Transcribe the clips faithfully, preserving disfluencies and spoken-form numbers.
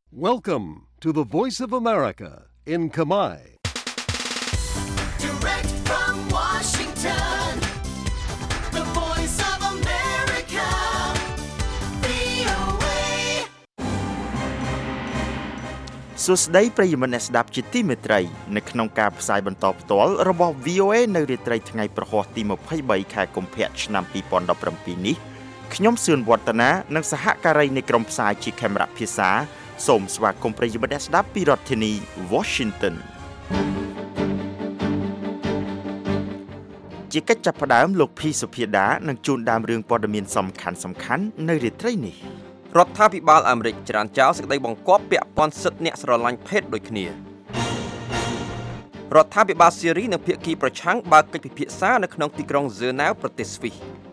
Welcome to the Voice of America in Khmer. Direct from Washington, the Voice of America, វី អូ เอសួស្តីប្រិយមិត្តអ្នកស្ដាប់ជាទីមេត្រីនៅក្នុងការផ្សាយបន្តផ្ទាល់របស់ វី អូ เอ នៅរាត្រីថ្ងៃប្រហ័សទីยี่สิบสามខែកុម្ភៈឆ្នាំยี่สิบสิบเจ็ดនេះខ្ញុំសឿនវឌ្ឍនានិងសហការីនៃក្រុមផ្សាយជាខេមរៈភាសាសូមស្វាគមន៍ប្រិយមិត្តអ្នកស្ដាប់ពីរដ្ឋធានី Washington ជាកិច្ចចាប់ផ្ដើមលោកភីសុភាដានឹងជូនដើមរឿងព័ត៌មានសំខាន់សំខាន់នៅរាត្រីនេះរដ្ឋាភិបាលអាមេរិកច្រានចោលសេចក្តីបង្គាប់ពាក់ព័ន្ធសិទ្ធិអ្នកស្រឡាញ់ភេទដូចគ្នារដ្ឋាភិបាលស៊េរីនិងភាគីប្រឆាំងបើកកិច្ចពិភាក្សានៅក្នុងទីក្រុងហ្សឺណែវប្រទេសស្វីស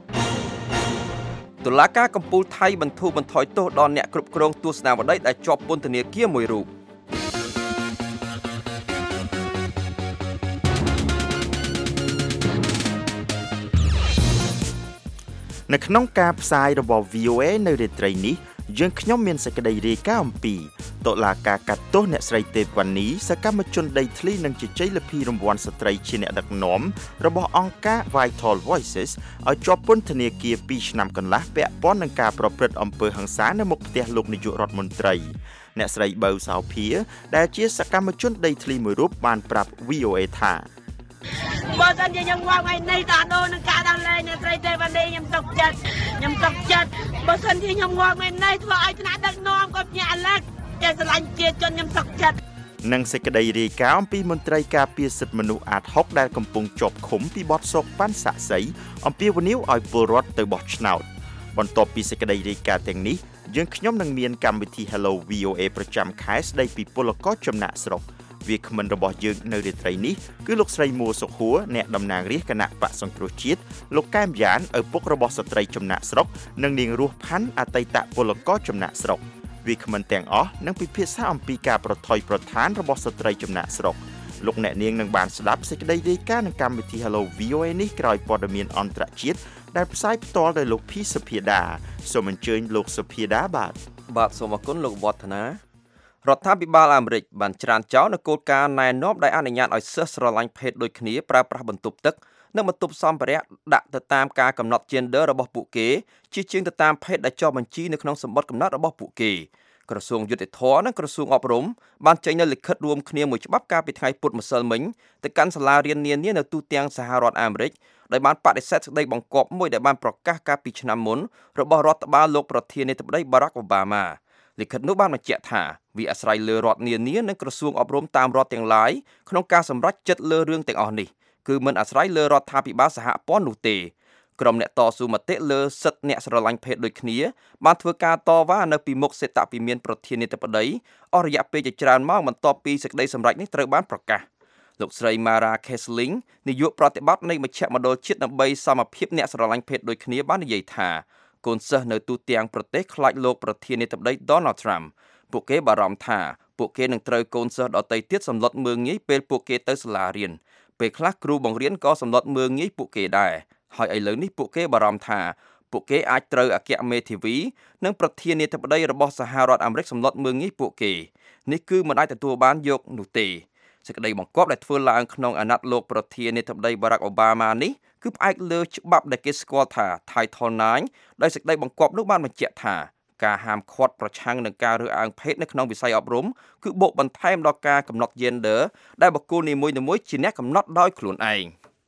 តុលាការកំពូលថៃបន្ធូរបន្ថយទោសដល់អ្នកគ្រប់គ្រងទស្សនាវដ្តីដែលជាប់ពន្ធនាគារមួយរូបនៅក្នុងការផ្សាយរបស់ វី អូ เอ នៅរាត្រីនេះយើងខ្ញុំមានសេចក្តីរាយការណ៍អំពីតុលាការកាត់ទោសអ្នកស្រីទេពវណ្ណីសកម្មជនដីធ្លីនិងជជែកលភីរង្វាន់ស្ត្រីជាអ្នកដឹកនាំរបស់អង្គការ Vital Voices ឲ្យជាប់ពន្ធនាគារពីរឆ្នាំកន្លះពាក់ព័ន្ធនឹងការប្រព្រឹត្តអំពើហិង្សានៅមុខផ្ទះលោកនាយករដ្ឋមន្ត្រីអ្នកស្រីប៊ៅសោភាដែលជាសកម្មជនដីធ្លីមួយរូបបានប្រាប់ វី អូ เอ ថាបើសិនជាខ្ញុំមកថ្ងៃនេះតាដូននឹងការដល់លែងអ្នកស្រីទេវណ្ណីខ្ញុំទុកចិត្តខ្ញុំទុកចិត្តបើសិនជាខ្ញុំមកថ្ងៃនេះធ្វើឲ្យថ្នាក់ដឹកនាំគាត់ញាក់អាឡឹកតែស្រឡាញ់ជាជនខ្ញុំទុកចិត្តនិងសេចក្តីរាយការណ៍អំពីមន្ត្រីការពារសិទ្ធិមនុស្សអាតហុកដែលកំពុងជាប់ឃុំពីបទសោកប៉ាន់សាក់សីអំពាវនាវឲ្យពលរដ្ឋទៅបោះឆ្នោតបន្ទាប់ពីសេចក្តីរាយការណ៍ទាំងនេះយើងខ្ញុំនឹងមានកម្មវិធី Hello វី អូ เอ ប្រចាំខែស្ដីពីពលករចំណាក់ស្រុកវាគ្មិនរបស់យើងនៅរាត្រីនេះគឺលោកស្រីមួសុខួរអ្នកតំណាងរាស្ត្រគណៈបកសង្គ្រោះជាតិលោកកែមយ៉ានឪពុករបស់ស្ត្រីចំណាក់ស្រុកនិងនាងរស់ផាន់អតីតពលករចំណាក់ស្រុកវាគ្មិនទាំងអស់នឹងពិភាក្សាអំពីការប្រថុយប្រឋានរបស់ស្ត្រីចំណាក់ស្រុកលោកអ្នកនាងនឹងបានស្ដាប់សេចក្តីរាយការណ៍នឹងកម្មវិធី Hello វី អូ เอ នេះក្រោយព័ត៌មានអន្តរជាតិដែលផ្សាយផ្ទាល់ដោយលោកភីសុភាដាសូមអញ្ជើញលោកសុភាដាបាទបាទសូមអរគុណលោកវឌ្ឍនារដ្ឋាភិបាលអាមេរិកបានច្រានចោលនូវគោលការណ៍ណែនាំដែលអនុញ្ញាតឲ្យសិស្សស្រឡាញ់ភេទដូចគ្នាប្រើប្រាស់បន្ទប់ទឹកនិងបន្ទប់សម្ភារៈដាក់ទៅតាមការកំណត់ gender របស់ពួកគេជាជាងទៅតាមភេទដែលចុះបញ្ជីនៅក្នុងសម្បត្តិកំណត់របស់ពួកគេក្រសួងយុតិធធម៌និងក្រសួងអប់រំបានចេញនូវលិខិតរួមគ្នាមួយច្បាប់កាលពីថ្ងៃពុធម្សិលមិញទៅកាន់សាលារៀននានានៅទូទាំងសហរដ្ឋអាមេរិកដោយបានបដិសេធសេចក្តីបង្គាប់មួយដែលបានប្រកាសកាលពីឆ្នាំមុនរបស់រដ្ឋបាលលោកប្រធានាធិបតី Barack Obamaលិខិតនោះបានបញ្ជាក់ថាវាអាស្រ័យលើរដ្ឋនានានិងក្រសួងអប់រំតាមរដ្ឋទាំងឡាយក្នុងការសម្រេចចិត្តលើរឿងទាំងអស់នេះគឺមិនអាស្រ័យលើរដ្ឋាភិបាលសហព័ន្ធនោះទេក្រុមអ្នកតស៊ូមតិលើសិទ្ធិអ្នកស្រឡាញ់ភេទដូចគ្នាបានធ្វើការតវ៉ានៅពីមុខសេតវិមានប្រធានាធិបតីអស់រយៈពេលជាច្រើនម៉ោងបន្ទាប់ពីសេចក្តីសម្រេចនេះត្រូវបានប្រកាសលោកស្រី Mara Kesling នាយកប្រតិបត្តិនៃមជ្ឈមណ្ឌលជាតិដើម្បីសមភាពអ្នកស្រឡាញ់ភេទដូចគ្នាបាននិយាយថាកូនសិស្សនៅទូទាំងប្រទេសខ្លាចលោកប្រធានាធិបតី Donald Trump ពួកគេបារម្ភថាពួកគេនឹងត្រូវកូនសិស្សដទៃទៀតសម្លុតមើលងាយពេលពួកគេទៅសាលារៀនពេលខ្លះគ្រូបង្រៀនក៏សម្លុតមើលងាយពួកគេដែរហើយឥឡូវនេះពួកគេបារម្ភថាពួកគេអាចត្រូវអគ្គមេធាវីនិងប្រធានាធិបតីរបស់សហរដ្ឋអាមេរិកសម្លុតមើលងាយពួកគេនេះគឺមិនអាចទទួលបានយកនោះទេសេចក្តីបង្គាប់ដែលធ្វើឡើងក្នុងអាណត្តិលោកប្រធានាធិបតី Barack Obama នេះគឺផ្អែកលើច្បាប់ដែលគេស្គាល់ថា Title ไนน์ ដោយសេចក្តីបង្គាប់នោះបានបញ្ជាក់ថាការហាមឃាត់ប្រឆាំងនឹងការរើសអើងភេទនៅក្នុងវិស័យអប់រំគឺបូកបន្ថែមដល់ការកំណត់ gender ដែលបុគ្គលនីមួយៗជាអ្នកកំណត់ដោយខ្លួនឯង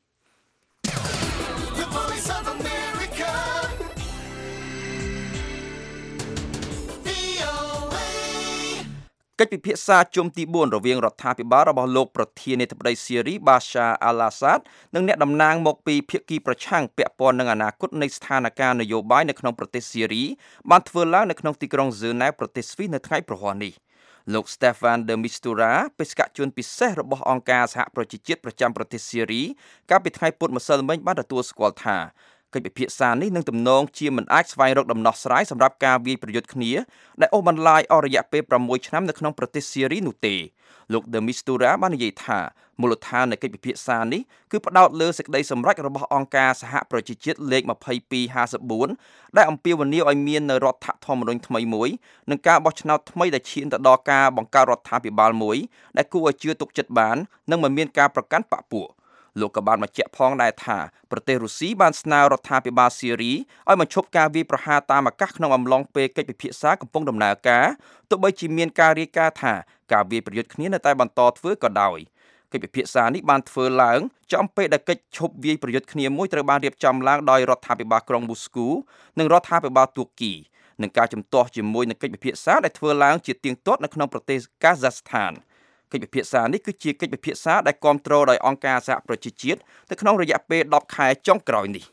កិច្ចពិភាក្សាជុំទីបួនរវាងរដ្ឋាភិបាលរបស់លោកប្រធានាធិបតីស៊េរី Bashar al-Assad និងអ្នកតំណាងមកពីភាគីប្រឆាំងពាក់ព័ន្ធនឹងអនាគតនៃស្ថានភាពនយោបាយនៅក្នុងប្រទេសស៊េរីបានធ្វើឡើងនៅក្នុងទីក្រុងហ្សឺណែវប្រទេសស្វីសនៅថ្ងៃប្រហ័សនេះលោក Stefan de Mistura បេសកជនពិសេសរបស់អង្គការសហប្រជាជាតិប្រចាំប្រទេសស៊េរីកាលពីថ្ងៃពុធម្សិលមិញបានទទួលស្គាល់ថាកិច្ចពិភាក្សានេះនឹងទំនងជាមិនអាចស្វែងរកដំណោះស្រាយសម្រាប់ការវាយប្រយុទ្ធគ្នាដែលអូសបន្លាយអស់រយៈពេលប្រាំមួយឆ្នាំនៅក្នុងប្រទេសសេរីនោះទេលោក De Mistura បាននិយាយថាមូលដ្ឋាននៃកិច្ចពិភាក្សានេះគឺផ្ដោតលើសេចក្តីសម្រេចរបស់អង្គការសហប្រជាជាតិលេខยี่สิบสอง ห้าสิบสี่ដែលអំពាវនាវឲ្យមាននៅរដ្ឋធម្មនុញ្ញថ្មីមួយនិងការបោះឆ្នោតថ្មីដែលឈានទៅដល់ការបង្កើតរដ្ឋាភិបាលមួយដែលគួរឲ្យជឿទុកចិត្តបាននិងមិនមានការប្រកាន់បកពួកលោកក៏បានបញ្ជាក់ផងដែរថាប្រទេសរុស្ស៊ីបានស្នើរដ្ឋាភិបាលសេរីឲ្យបញ្ឈប់ការវាយប្រហារតាមអាកាសក្នុងអំឡុងពេលកិច្ចពិភាក្សាកំពុងដំណើរការទោះបីជាមានការរាយការណ៍ថាការវាយប្រយុទ្ធគ្នានៅតែបន្តធ្វើក៏ដោយកិច្ចពិភាក្សានេះបានធ្វើឡើងចំពេលដែលកិច្ចឈប់វាយប្រយុទ្ធគ្នាមួយត្រូវបានរៀបចំឡើងដោយរដ្ឋាភិបាលក្រុងមូស្គូនិងរដ្ឋាភិបាលទួរគីនឹងការជំទាស់ជាមួយនឹងកិច្ចពិភាក្សាដែលធ្វើឡើងជាទៀងទាត់នៅក្នុងប្រទេសកាហ្សាស្ថានកិច្ចពិភាក្សានេះគឺជាកិច្ចពិភាក្សាដែលគាំទ្រដោយអង្គការសហប្រជាជាតិនៅក្នុងរយៈពេលដប់ខែចុងក្រោយនេះ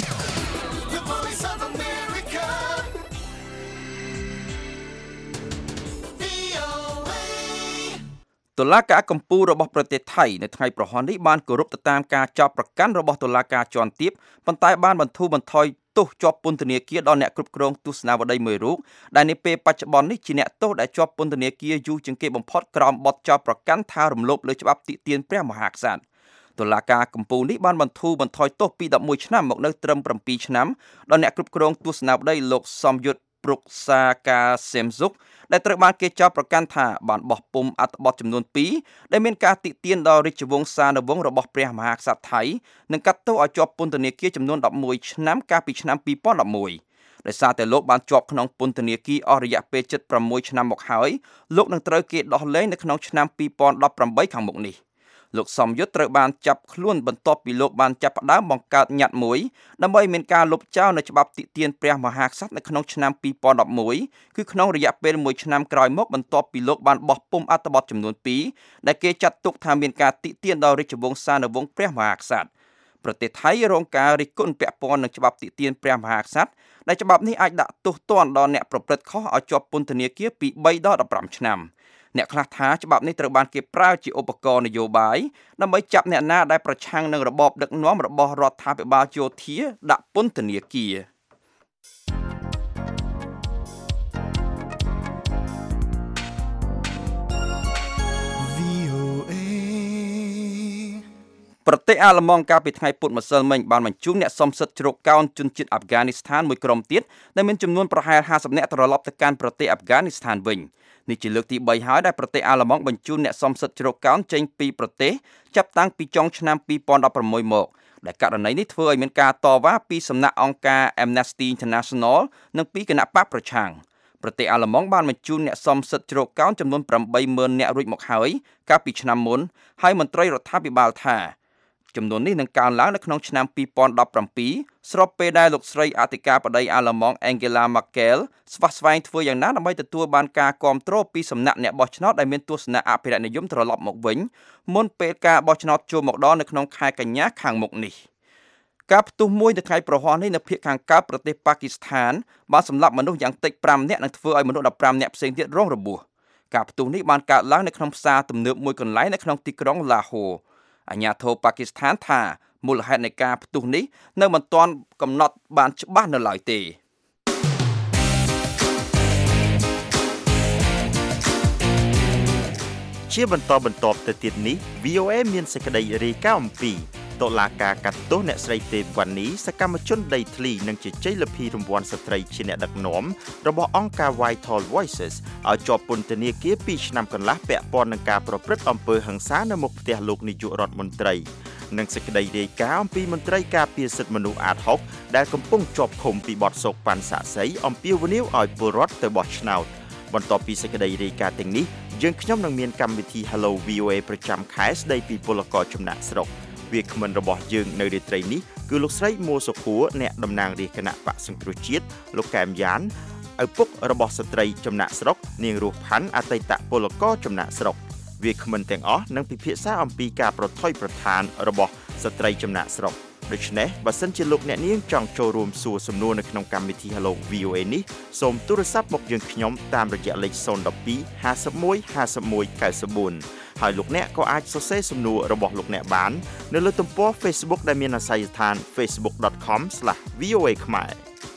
តុលាការកំពូលរបស់ប្រទេសថៃនៅថ្ងៃប្រហ័ននេះបានគោរពទៅតាមការចោទប្រកាន់របស់តុលាការជាន់ទាបប៉ុន្តែបានបន្ធូរបន្ថយទោសជាប់ពន្ធនាគារដល់អ្នកគ្រប់គ្រងទស្សនាវដ្តីមួយរូបដែលនាពេលបច្ចុប្បន្ននេះជាអ្នកទោសដែលជាប់ពន្ធនាគារយូរជាងគេបំផុតក្រោមបទចោទប្រកាន់ថារំលោភលើច្បាប់ទាក់ទាញព្រះមហាក្សត្រតុលាការកំពូលនេះបានបន្ធូរបន្ថយទោសពីដប់មួយឆ្នាំមកនៅត្រឹមប្រាំពីរឆ្នាំដល់អ្នកគ្រប់គ្រងទស្សនាវដ្តីលោកសំយុទ្ធព្រុកសាកាសេមស៊ុកដែលត្រូវបានគេចោទប្រកាន់ថាបានបោះពុម្ពអត្ថបទចំនួនពីរដែលមានការទាក់ទាញដល់រាជវង្សានុវង្សរបស់ព្រះមហាក្សត្រថៃនិងកាត់ទោសឲ្យជាប់ពន្ធនាគារចំនួនដប់មួយឆ្នាំកាលពីឆ្នាំពីរពាន់ដប់មួយដោយសារតែលោកបានជាប់ក្នុងពន្ធនាគារអស់រយៈពេលជិតប្រាំមួយឆ្នាំមកហើយលោកនឹងត្រូវគេដោះលែងនៅក្នុងឆ្នាំពីរពាន់ដប់ប្រាំបីខាងមុខនេះលោកសំយុទ្ធត្រូវបានចាប់ខ្លួនបន្ទាប់ពីលោកបានចាប់ផ្ដើមបង្កើតញត្តិមួយដើម្បីមានការលុបចោលនៅច្បាប់ទាក់ទាញព្រះមហាក្សត្រនៅក្នុងឆ្នាំពីរពាន់ដប់មួយគឺក្នុងរយៈពេលមួយឆ្នាំក្រោយមកបន្ទាប់ពីលោកបានបោះពុម្ពអត្ថបទចំនួនពីរដែលគេចាត់ទុកថាមានការទាក់ទាញដល់រាជវង្សានុវង្សព្រះមហាក្សត្រប្រទេសថៃរងការរិះគន់ពាក់ព័ន្ធនឹងច្បាប់ទាក់ទាញព្រះមហាក្សត្រដែលច្បាប់នេះអាចដាក់ទោសទណ្ឌដល់អ្នកប្រព្រឹត្តខុសឲ្យជាប់ពន្ធនាគារពីបីដល់ដប់ប្រាំឆ្នាំអ្នកខ្លះថាច្បាប់នេះត្រូវបានគេប្រើជាឧបករណ៍នយោបាយដើម្បីចាប់អ្នកណាដែលប្រឆាំងនឹងរបបដឹកនាំរបស់រដ្ឋាភិបាលយោធាដាក់ពន្ធនាគារប្រទេសអាល្លឺម៉ង់កាលពីថ្ងៃពុធម្សិលមិញបានបញ្ជូនអ្នកសំសិទ្ធជ្រកកោនជនជាតិអាហ្វហ្គានីស្ថានមួយក្រុមទៀតដែលមានចំនួនប្រហែលห้าสิบនាក់ត្រឡប់ទៅកាន់ប្រទេសអាហ្វហ្គានីស្ថានវិញនេះជាលើកទីបីហើយដែលប្រទេសអាល្លឺម៉ង់បញ្ជូនអ្នកសំសិទ្ធជ្រកកោនចេញពីប្រទេសចាប់តាំងពីចុងឆ្នាំពីរពាន់ដប់ប្រាំមួយមកដែលករណីនេះធ្វើឲ្យមានការតវ៉ាពីសំណាក់អង្គការ Amnesty International និងពីគណៈបកប្រឆាំងប្រទេសអាល្លឺម៉ង់បានបញ្ជូនអ្នកសំសិទ្ធជ្រកកោនចំនួនប្រាំបីម៉ឺននាក់រួចមកហើយកាលពីឆ្នាំមុនហើយមន្ត្រីរដ្ឋាភិបាលថាចំនួននេះនឹងកើនឡើងនៅក្នុងឆ្នាំពីរពាន់ដប់ប្រាំពីរស្របពេលដែលលោកស្រីអធិការបតីអាល្លឺម៉ង់ Angela Merkel ស្វះស្វែងធ្វើយ៉ាងណាដើម្បីទទួលបានការគាំទ្រពីសំណាក់អ្នកបោះឆ្នោតដែលមានទស្សនៈអភិរក្សនិយមត្រឡប់មកវិញមុនពេលការបោះឆ្នោតចូលមកដល់នៅក្នុងខែកញ្ញាខាងមុខនេះការផ្ទុះមួយនៅថ្ងៃប្រហ័សនេះនៅភាគខាងកើតប្រទេសប៉ាគីស្ថានបានសម្លាប់មនុស្សយ៉ាងតិចប្រាំនាក់និងធ្វើឲ្យមនុស្សដប់ប្រាំនាក់ផ្សេងទៀតរងរបួសការផ្ទុះនេះបានកើតឡើងនៅក្នុងផ្សារទំនើបមួយកន្លែងនៅក្នុងទីក្រុងឡាហូអាជ្ញាធរប៉ាគីស្ថានថាមូលហេតុនៃការផ្ទុះនេះនៅមិនទាន់កំណត់បានច្បាស់នៅឡើយទេជាបន្តបន្ទាប់ទៅទៀតនេះ វី អូ เอ មានសេចក្តីរាយការណ៍អំពីតុលាការកាត់ទោសអ្នកស្រីទេពវណ្ណីសកម្មជនដីធ្លីនិងជជែកលភីរង្វាន់ស្ត្រីជាអ្នកដឹកនាំរបស់អង្គការ Vital Voices ឲ្យជាប់ពន្ធនាគារពីរឆ្នាំកន្លះពាក់ព័ន្ធនឹងការប្រព្រឹត្តអំពើហិង្សានៅមុខផ្ទះលោកនាយករដ្ឋមន្ត្រីនិងសេចក្តីរាយការណ៍អំពីមន្ត្រីការពារសិទ្ធិមនុស្សអាត หกដែលកំពុងជាប់ឃុំពីបទសោកប៉ាន់សាក់សីអំពាវនាវឲ្យពលរដ្ឋទៅបោះឆ្នោតបន្ទាប់ពីសេចក្តីរាយការណ៍ទាំងនេះយើងខ្ញុំនឹងមានកម្មវិធី Hello វី អូ เอ ប្រចាំខែស្ដីពីពលករចំណាក់ស្រុកវាគ្មិនរបស់យើងនៅរាត្រីនេះគឺលោកស្រីមួសុខួរអ្នកតំណាងរាជគណៈបក្សសង្គ្រោះជាតិលោកកែមយ៉ានឪពុករបស់ស្ត្រីចំណាក់ស្រុកនាងរស់ផាន់អតីតពលករចំណាក់ស្រុកវាគ្មិនទាំងអស់នឹងពិភាក្សាអំពីការប្រថុយប្រឋានរបស់ស្ត្រីចំណាក់ស្រុកដូច្នេះបើសិនជាលោកអ្នកនាងចង់ចូលរួមសួរសំណួរនៅក្នុងកម្មវិធី Hello វី អូ เอ នេះសូមទូរស័ព្ទមកយើងខ្ញុំតាមរយៈលេខ ศูนย์ หนึ่ง สอง ห้า หนึ่ง ห้า หนึ่ง เก้า ศูนย์ហើយលោកអ្នកក៏អាចសរសេរសំណួររបស់លោកអ្នកបាននៅលើទំព័រ Facebook ដែលមានអាសយដ្ឋាន facebook dot com slash v o a ខ្មែរ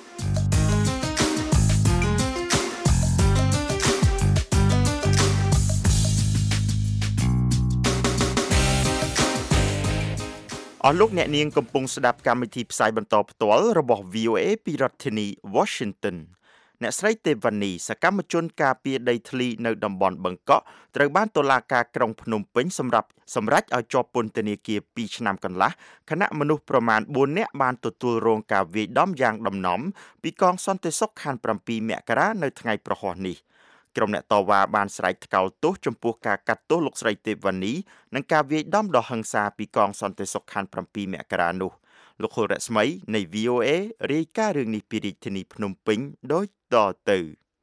អស់លោកអ្នកនាងកំពុងស្ដាប់កម្មវិធីផ្សាយបន្តផ្ទាល់របស់ V O A ពីរដ្ឋធានី Washington អ្នកស្រីទេវណ្ណីសកម្មជនការពារដីធ្លីនៅតំបន់បឹងកក់ត្រូវបានតុលាការក្រុងភ្នំពេញសម្រាប់សម្រេចឲ្យជាប់ពន្ធនាគារពីរឆ្នាំកន្លះខណៈមនុស្សប្រមាណបួននាក់បានទទួលរងការវាយដំយ៉ាងដំណំពីកងសន្តិសុខខណ្ឌប្រាំពីរមករានៅថ្ងៃប្រហ័សនេះក្រុមអ្នកតវ៉ាបានស្រែកថ្កោលទោសចំពោះការកាត់ទោសលោកស្រីទេវណ្ណីនិងការវាយដំដ៏ហិង្សាពីកងសន្តិសុខខណ្ឌប្រាំពីរមករានោះលោកហុលរស្មីនៃ V O A រាយការណ៍រឿងនេះពីរាជធានីភ្នំពេញដូចតទៅ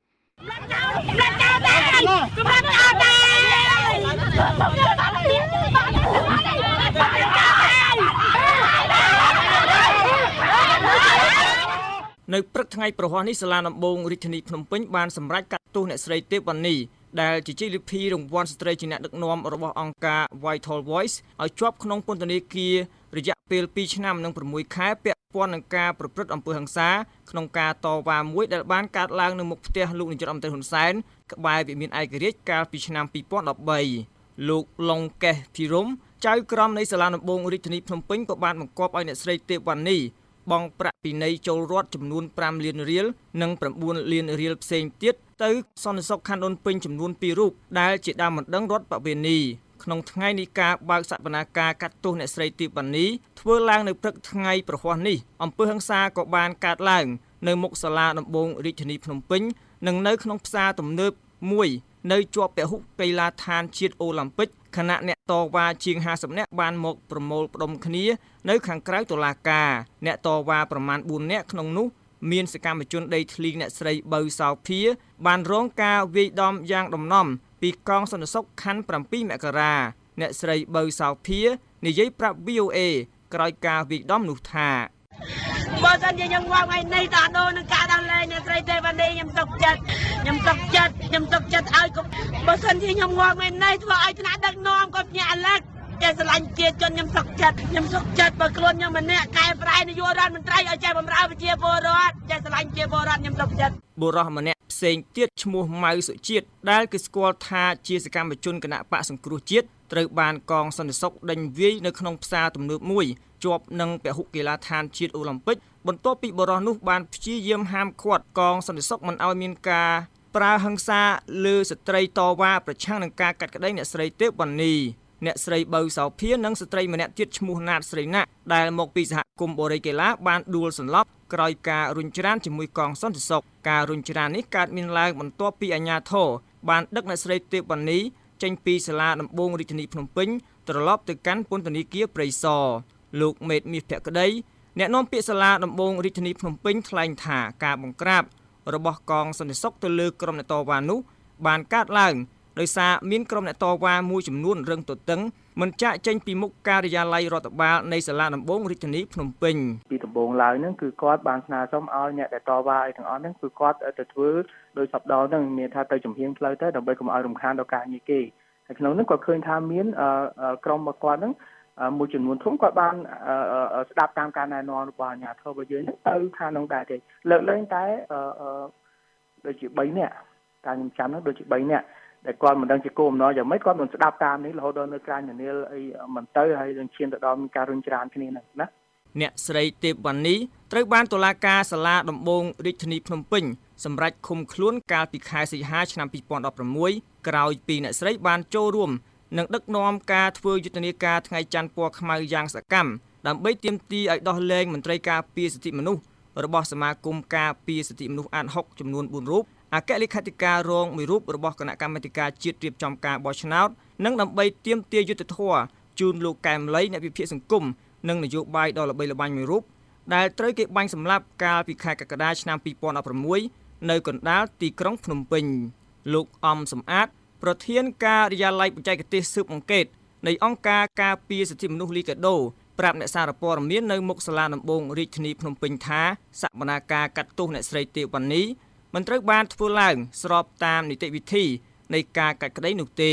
នៅព្រឹកថ្ងៃប្រហ័សនេះសាលាដំបងរាជធានីភ្នំពេញបានសម្រេចកាត់ទោសអ្នកស្រីទេពវណ្ណីដែលជាជ័យលាភីរង្វាន់ស្ត្រីជាអ្នកដឹកនាំរបស់អង្គការ Vital Voice ឲ្យជាប់ក្នុងពន្ធនាគាររយៈពេលពីរឆ្នាំនិងប្រាំមួយខែពាក់ព័ន្ធនឹងការប្រព្រឹត្តអំពើហិង្សាក្នុងការតវ៉ាមួយដែលបានកើតឡើងនៅមុខផ្ទះលោកនាយករដ្ឋមន្ត្រីហ៊ុនសែនក្បែរវិមានឯករាជ្យកាលពីឆ្នាំពីរពាន់ដប់បីលោកឡុងកេះធីរុំចៅក្រមនៃសាលាដំបងរាជធានីភ្នំពេញក៏បានបង្គាប់ឲ្យអ្នកស្រីទេពវណ្ណីបង់ប្រាក់ពិន័យចូលរដ្ឋចំនួនប្រាំលានរៀលនិងប្រាំបួនលានរៀលផ្សេងទៀតទៅសន្តិសុខខណ្ឌដូនពេញចំនួនពីររូបដែលជាដើមមិនដឹងរដ្ឋបវេនីក្នុងថ្ងៃនៃការបើកសវនាការកាត់ទោសអ្នកស្រីទេពវណ្ណីធ្វើឡើងនៅព្រឹកថ្ងៃប្រហ័សនេះអំពើហិង្សាក៏បានកើតឡើងនៅមុខសាលាដំបងរាជធានីភ្នំពេញនិងនៅក្នុងផ្សារទំនើបមួយនៅជាប់ពហុកីឡដ្ឋានជាតិអូឡ িম্প ិកខណៈអ្នកតវ៉ាជាងហាសិបនាក់បានមកប្រមូលផ្ដុំគ្នានៅខាងក្រៅតុលាការអ្នកតវ៉ាប្រមាណបួននាក់ក្នុងនោះមានសកម្មជនដីធ្លីអ្នកស្រីបើសោភាបានរងការវាយដំយ៉ាងដំណំពីកងសន្តិសុខខណ្ឌប្រាំពីរមករាអ្នកស្រីបើសោភានិយាយប្រាប់ V O A ក្រោយការវាយដំនោះថាបើសិនជាខ្ញុំមកថ្ងៃនេះតាដូននឹងការដល់លេងអ្នកស្រីទេវណ្ណីខ្ញុំទុកចិត្តខ្ញុំទុកចិត្តខ្ញុំទុកចិត្តឲ្យបើសិនជាខ្ញុំមកថ្ងៃនេះធ្វើឲ្យថ្នាក់ដឹកនាំគាត់ញាក់អាឡឹកចេះស្រឡាញ់ជាតិជនខ្ញុំទុកចិត្តខ្ញុំទុកចិត្តបើខ្លួនខ្ញុំម្នាក់កែប្រែនាយករដ្ឋមន្ត្រីឲ្យចេះបម្រើប្រជាពលរដ្ឋចេះស្រឡាញ់ប្រជាពលរដ្ឋខ្ញុំទុកចិត្តបុរសម្នាក់ផ្សេងទៀតឈ្មោះម៉ៅសុជាតិដែលគេស្គាល់ថាជាសកម្មជនគណៈបកសង្គ្រោះជាតិត្រូវបានកងសន្តិសុខដេញវាយនៅក្នុងផ្សារទំនើបមួយជាប់នឹងពហុកីឡដ្ឋានជាតិអូឡ িম্প ិកបន្ទាប់ពីបុរសនោះបានព្យាយាមហាមឃាត់កងសន្តិសុខមិនឲ្យមានការប្រើហិង្សាលើស្ត្រីតវ៉ាប្រឆាំងនឹងការកាត់ក្តីអ្នកស្រីទេពវណ្ណីអ្នកស្រីបើសោភានិងស្ត្រីម្នាក់ទៀតឈ្មោះណាតស្រីណាក់ដែលមកពីសហគមន៍បូរីកេឡាបានដួលសន្លប់ក្រោយការរុញច្រានជាមួយកងសន្តិសុខការរុញច្រាននេះកើតមានឡើងបន្ទាប់ពីអាជ្ញាធរបានដឹកអ្នកស្រីទេពវណ្ណីចេញពីសាលាដំបងរាជធានីភ្នំពេញត្រឡប់ទៅកាន់ពន្ធនាគារព្រៃសរលោកមេតមាសភក្តីអ្នកនាំពាក្យសាលាដំបងរាជធានីភ្នំពេញថ្លែងថាការបង្ក្រាបរបស់កងសន្តិសុខទៅលើក្រុមអ្នកតវ៉ានោះបានកើតឡើងដោយសារមានក្រុមអ្នកតវ៉ាមួយចំនួនរឹងទទឹងមិនចាក់ចេញពីមុខការិយាល័យរដ្ឋបាលនៃសាលាដំបងរាជធានីភ្នំពេញពីដំបងឡើយហ្នឹងគឺគាត់បានស្នើសុំឲ្យអ្នកដែលតវ៉ាអីទាំងអស់ហ្នឹងគឺគាត់ទៅធ្វើដោយសពដងហ្នឹងមានថាទៅជំហៀងផ្លូវទៅដើម្បីកុំឲ្យរំខានដល់ការងារគេហើយក្នុងហ្នឹងគាត់ឃើញថាមានក្រុមរបស់គាត់ហ្នឹងមួយចំនួនធំគាត់បានស្ដាប់តាមការណែនាំរបស់អាជ្ញាធររបស់យើងទៅខាងនោះដែរទេលើកលែងតែដូចជាបីនាក់ការខ្ញុំចាំហ្នឹងដូចជាបីនាក់ដែលគាត់មិនដឹងជាគោលបំណងយ៉ាងម៉េចគាត់មិនស្ដាប់តាមនេះរហូតដល់នៅក្រៅនានាអីមិនទៅហើយនឹងឈានទៅដល់ការរុញច្រានគ្នាហ្នឹងណាអ្នកស្រីទេពវណ្ណីត្រូវបានតុលាការសាលាដំបងរាជធានីភ្នំពេញសម្រេចឃុំខ្លួនកាលពីខែសីហាឆ្នាំពីរពាន់ដប់ប្រាំមួយក្រោយពីអ្នកស្រីបានចូលរួមនិងដឹកនាំការធ្វើយុទ្ធនាការថ្ងៃច័ន្ទពណ៌ខ្មៅយ៉ាងសកម្មដើម្បីទាមទារឲ្យដោះលែងមន្ត្រីការពារសិទ្ធិមនុស្សរបស់សមាគមការពារសិទ្ធិមនុស្សអាត หก ចំនួនបួនរូបអគ្គលេខាធិការរងមួយរូបរបស់គណៈកម្មាធិការជាតិរៀបចំការបោះឆ្នោតនិងដើម្បីទាមទារយុត្តិធម៌ជូនលោកកែមលីអ្នកវិភាគសង្គមនិងនយោបាយដ៏ល្បីល្បាញមួយរូបដែលត្រូវគេបាញ់សម្លាប់កាលពីខែកក្កដាឆ្នាំពីរពាន់ដប់ប្រាំមួយនៅកណ្ដាលទីក្រុងភ្នំពេញលោកអំសំអាតប្រធានការិយាល័យបច្ចេកទេសស៊ើបអង្កេតនៃអង្គការការពារសិទ្ធិមនុស្សលីកាដូប្រាប់អ្នកសារព័ត៌មាននៅមុខសាលាដំបងរាជធានីភ្នំពេញថាសវនាការកាត់ទោសអ្នកស្រីទេពវណ្ណីមិនត្រូវបានធ្វើឡើងស្របតាមនីតិវិធីនៃការកាត់ក្តីនោះទេ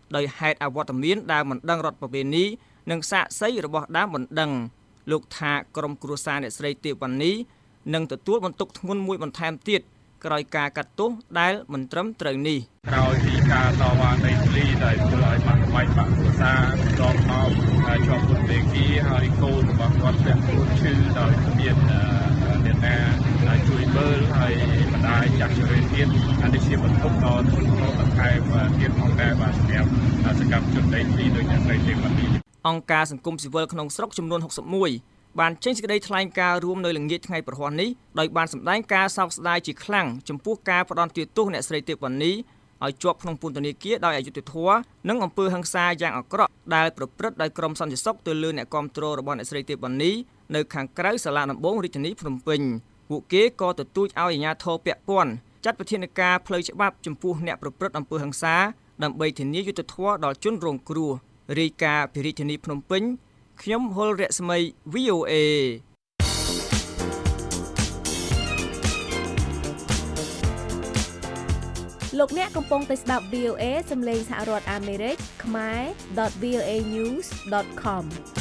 ដោយហេតុអវត្តមានដែលមិនដឹងរដ្ឋប្រវេណីនិងសាក្សីរបស់ដើមមិនដឹងលោកថាក្រុមគ្រួសារអ្នកស្រីទេពវណ្ណីនឹងទទួលបន្ទុកធ្ងន់មួយបន្ថែមទៀតក្រោយការកាត់ទោសដែលមិនត្រឹមត្រូវនេះក្រោយពីការតវ៉ានៃពលីដែលធ្វើឲ្យបាក់បែកបាក់គ្រួសាររងមកជាប់ពន្ធនាគារហើយកូនរបស់គាត់ធ្លាក់ខ្លួនឈឺដោយមានអ្នកណាជួយមើលហើយបណ្ដាលចាក់ជ្រើទៀតអានេះជាបន្ទុកដល់ធ្ងន់ធ្ងរបន្ថែមទៀតផងដែរបាទសម្រាប់សកម្មជនដីធ្លីដោយអ្នកស្រីទេពវណ្ណីអង្គការសង្គមស៊ីវិលក្នុងស្រុកចំនួនហុកសិបមួយបានចេញសេចក្តីថ្លែងការណ៍រួមនៅល្ងាចថ្ងៃប្រហ័សនេះដោយបានសម្ដែងការសោកស្ដាយជាខ្លាំងចំពោះការផ្ដន់ទោសអ្នកស្រីទេពវណ្ណីឲ្យជាប់ក្នុងពន្ធនាគារដោយអយុត្តិធម៌និងអំពើហិង្សាយ៉ាងអាក្រក់ដែលប្រព្រឹត្តដោយក្រុមសន្តិសុខទៅលើអ្នកគាំទ្ររបស់អ្នកស្រីទេពវណ្ណីនៅខាងក្រៅសាលាដំបងរាជធានីភ្នំពេញពួកគេក៏ទទូចឲ្យអាជ្ញាធរពាក់ព័ន្ធចាត់វិធានការផ្លូវច្បាប់ចំពោះអ្នកប្រព្រឹត្តអំពើហិង្សាដើម្បីធានាយុត្តិធម៌ដល់ជនរងគ្រោះរាយការណ៍ពីរាជធានីភ្នំពេញខ្ញុំហុលរស្មី វី អូ เอលោកអ្នកកំពុងតែស្ដាប់ វី អូ เอ សំឡេងសហរដ្ឋអាមេរិកខ្មែរ ដត វី អូ เอ ញូស ដត com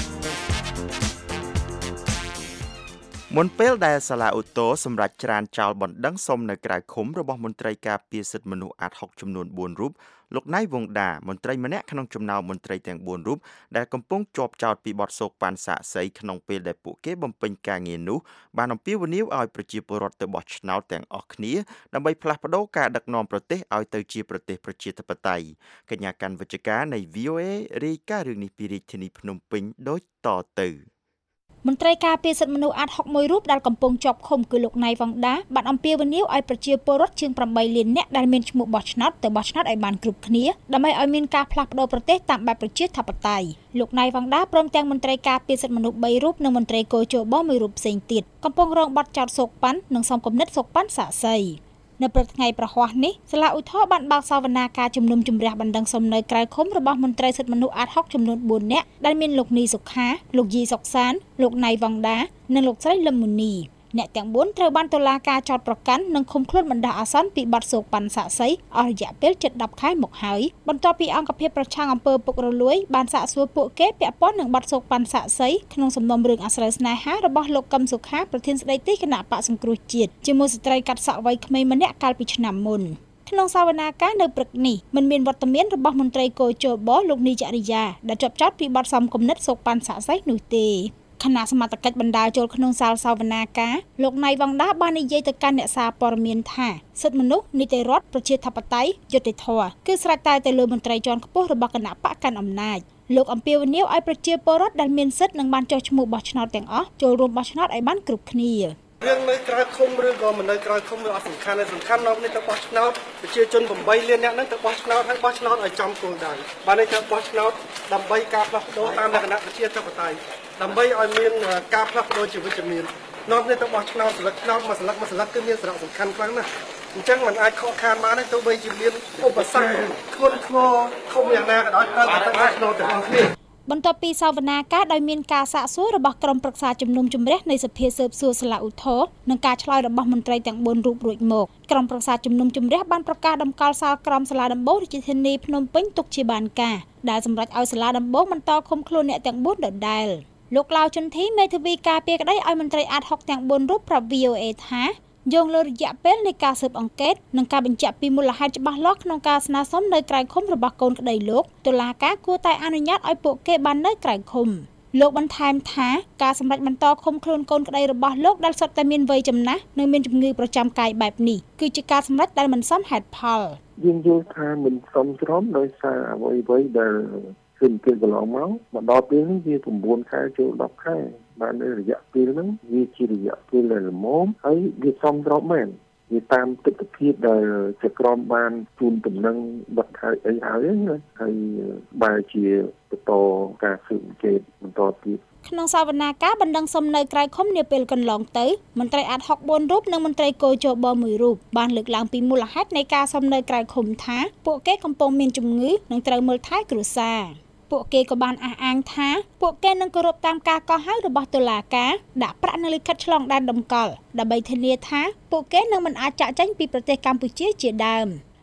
មុនពេលដែលសាលាឧទ្ធរសម្រាប់ច្រានចោលបណ្ដឹងសុំនៅក្រៅឃុំរបស់មន្ត្រីការពារសិទ្ធិមនុស្សអាតហុកចំនួនបួនរូបលោកណៃវងដាមន្ត្រីម្នាក់ក្នុងចំណោមមន្ត្រីទាំងបួនរូបដែលកំពុងជាប់ចោទពីបទសូកប៉ាន់សាក់សីក្នុងពេលដែលពួកគេបំពេញការងារនោះបានអំពាវនាវឲ្យប្រជាពលរដ្ឋទៅបោះឆ្នោតទាំងអស់គ្នាដើម្បីផ្លាស់ប្តូរការដឹកនាំប្រទេសឲ្យទៅជាប្រទេសប្រជាធិបតេយ្យកញ្ញាកាន់វិជ្ជការនៃ វី អូ เอ រាយការណ៍រឿងនេះពីរាជធានីភ្នំពេញដូចតទៅមន្ត្រីការពារសិទ្ធិមនុស្សអាតហុកមួយរូបដែលកំពុងជាប់ឃុំគឺលោកណៃវងដាបានអំពាវនាវឲ្យប្រជាពលរដ្ឋជាងប្រាំបីលាននាក់ដែលមានឈ្មោះបោះឆ្នោតទៅបោះឆ្នោតឲ្យបានគ្រប់គ្នាដើម្បីឲ្យមានការផ្លាស់ប្តូរប្រទេសតាមបែបប្រជាធិបតេយ្យលោកណៃវងដាព្រមទាំងមន្ត្រីការពារសិទ្ធិមនុស្សបីរូបនិងមន្ត្រីកោជបមួយរូបផ្សេងទៀតកំពុងរងបទចោទសូកប៉ាន់និងសំគំនិតសូកប៉ាន់សាក់សីនៅព្រឹកថ្ងៃប្រហ័សនេះសាលាឧទ្ធរបានបើកសវនាការជំនុំជម្រះបណ្ដឹងសុំនៅក្រៅឃុំរបស់មន្ត្រីសិទ្ធិមនុស្សអាតហុកចំនួនបួននាក់ដែលមានលោកនីសុខាលោកយីសុកសានលោកណៃវងដានិងលោកស្រីលឹមមុនីអ្នកទាំងបួនត្រូវបានតុលាការចោទប្រកាន់និងឃុំខ្លួនបណ្ដោះអាសន្នពីបទសូកប៉ាន់សាក់សីអស់រយៈពេលជិតដប់ខែមកហើយបន្ទាប់ពីអង្គភាពប្រឆាំងអំពើពុករលួយបានសាកសួរពួកគេពាក់ព័ន្ធនឹងបទសូកប៉ាន់សាក់សីក្នុងសំណុំរឿងអាស្រូវស្នេហារបស់លោកកឹមសុខាប្រធានស្ដីទីគណៈបកសង្គ្រោះជាតិជាមួយស្ត្រីកាត់សក់វ័យក្មេងម្នាក់កាលពីឆ្នាំមុនក្នុងសវនាការនៅព្រឹកនេះមិនមានវត្តមានរបស់មន្ត្រីកោជបលោកនីចរិយាដែលជាប់ចោទពីបទសំគំនិតសូកប៉ាន់សាក់សីនោះទេគណៈសមត្ថកិច្ចបណ្ដាលចូលក្នុងសាលសវនាការលោកណៃវងដាបាននិយាយទៅកាន់អ្នកសារព័ត៌មានថាសិទ្ធិមនុស្សនីតិរដ្ឋប្រជាធិបតេយ្យយុត្តិធម៌គឺស្រេចតែទៅលើមន្ត្រីជាន់ខ្ពស់របស់គណៈបកកាន់អំណាចលោកអំពាវនាវឲ្យប្រជាពលរដ្ឋដែលមានសិទ្ធិនិងបានចុះឈ្មោះបោះឆ្នោតទាំងអស់ចូលរួមបោះឆ្នោតឲ្យបានគ្រប់គ្នារឿងនៅក្រៅឃុំឬក៏មិននៅក្រៅឃុំវាអត់សំខាន់ទេសំខាន់នៅនេះទៅបោះឆ្នោតប្រជាជនប្រាំបីលានអ្នកហ្នឹងទៅបោះឆ្នោតហើយបោះឆ្នោតឲ្យចំគោលដៅបាននេះទៅបោះឆ្នោតដើម្បីការផ្លាស់ប្ដូរតាមលក្ខណៈប្រជាធិបតេយ្យដើម្បីឲ្យមានការផ្លាស់ប្ដូរជាវិជ្ជមាននាំនេះទៅបោះឆ្នោតស្លឹកឆ្នោតមួយស្លឹកមួយស្លឹកគឺមានសារៈសំខាន់ខ្លាំងណាស់អញ្ចឹងมันអាចខកខានបានទេទោះបីជាមានឧបសគ្គធ្ងន់ធ្ងរធំយ៉ាងណាក៏ដោយត្រូវតែបោះឆ្នោតទាំងអស់គ្នាបន្ទាប់ពីសវនាការដោយមានការសាកសួររបស់ក្រុមប្រឹក្សាជំនុំជម្រះនៃសភាស៊ើបសួរសាលាឧទ្ធរនិងការឆ្លើយរបស់មន្ត្រីទាំងបួនរូបរួចមកក្រុមប្រឹក្សាជំនុំជម្រះបានប្រកាសដំកល់សាលក្រមសាលាដំបងរាជធានីភ្នំពេញទុកជាបានការដែលសម្រេចឲ្យសាលាដំបងបន្តឃុំខ្លួនអ្នកទាំងបួនដដែលលោកឡាវជុនធីមេធាវីការពារក្តីឲ្យមន្ត្រីអាតហុកទាំងបួនរូបប្រាប់ វី អូ เอ ថាយោងលើរយៈពេលនៃការស៊ើបអង្កេតនិងការបញ្ជាក់ពីមូលហេតុច្បាស់លាស់ក្នុងការស្នើសុំនៅក្រៅឃុំរបស់កូនក្តីលោកតុលាការគួរតែអនុញ្ញាតឲ្យពួកគេបាននៅក្រៅឃុំលោកបន្ថែមថាការសម្រេចបន្តឃុំខ្លួនកូនក្តីរបស់លោកដែលសុទ្ធតែមានវ័យចំណាស់និងមានជំងឺប្រចាំកាយបែបនេះគឺជាការសម្រេចដែលមិនសមហេតុផលយើងយល់ថាមិនសមស្របដោយសារអ្វីៗដែលគឺពេលកន្លងមកមកដល់ពេលនេះវា៩ខែចូលដប់ខែបានរយៈពេលហ្នឹងវាជារយៈពេលដែលល្មមហើយវាសមស្របមែនវាតាមទស្សនវិជ្ជាដែលជាក្រុមបានជូនដំណឹងបတ်ហើយអីហើយណាហើយបែរជាបន្តការស៊ើបអង្កេតបន្តទៀតក្នុងសវនាការបណ្ដឹងសុំនៅក្រៅឃុំនាពេលកន្លងទៅមន្ត្រីអាតហុកបួនរូបនិងមន្ត្រីកោជបមួយរូបបានលើកឡើងពីមូលហេតុនៃការសុំនៅក្រៅឃុំថាពួកគេកំពុងមានជំងឺនិងត្រូវមើលថែគ្រួសារពួកគេក៏បានអះអាងថាពួកគេនឹងគោរពតាមការកោះហៅរបស់តុលាការដាក់ប្រាក់នៅលិខិតឆ្លងដែនតម្កល់ដើម្បីធានាថាពួកគេនឹងមិនអាចចាកចេញពីប្រទេសកម្ពុជាជាដើម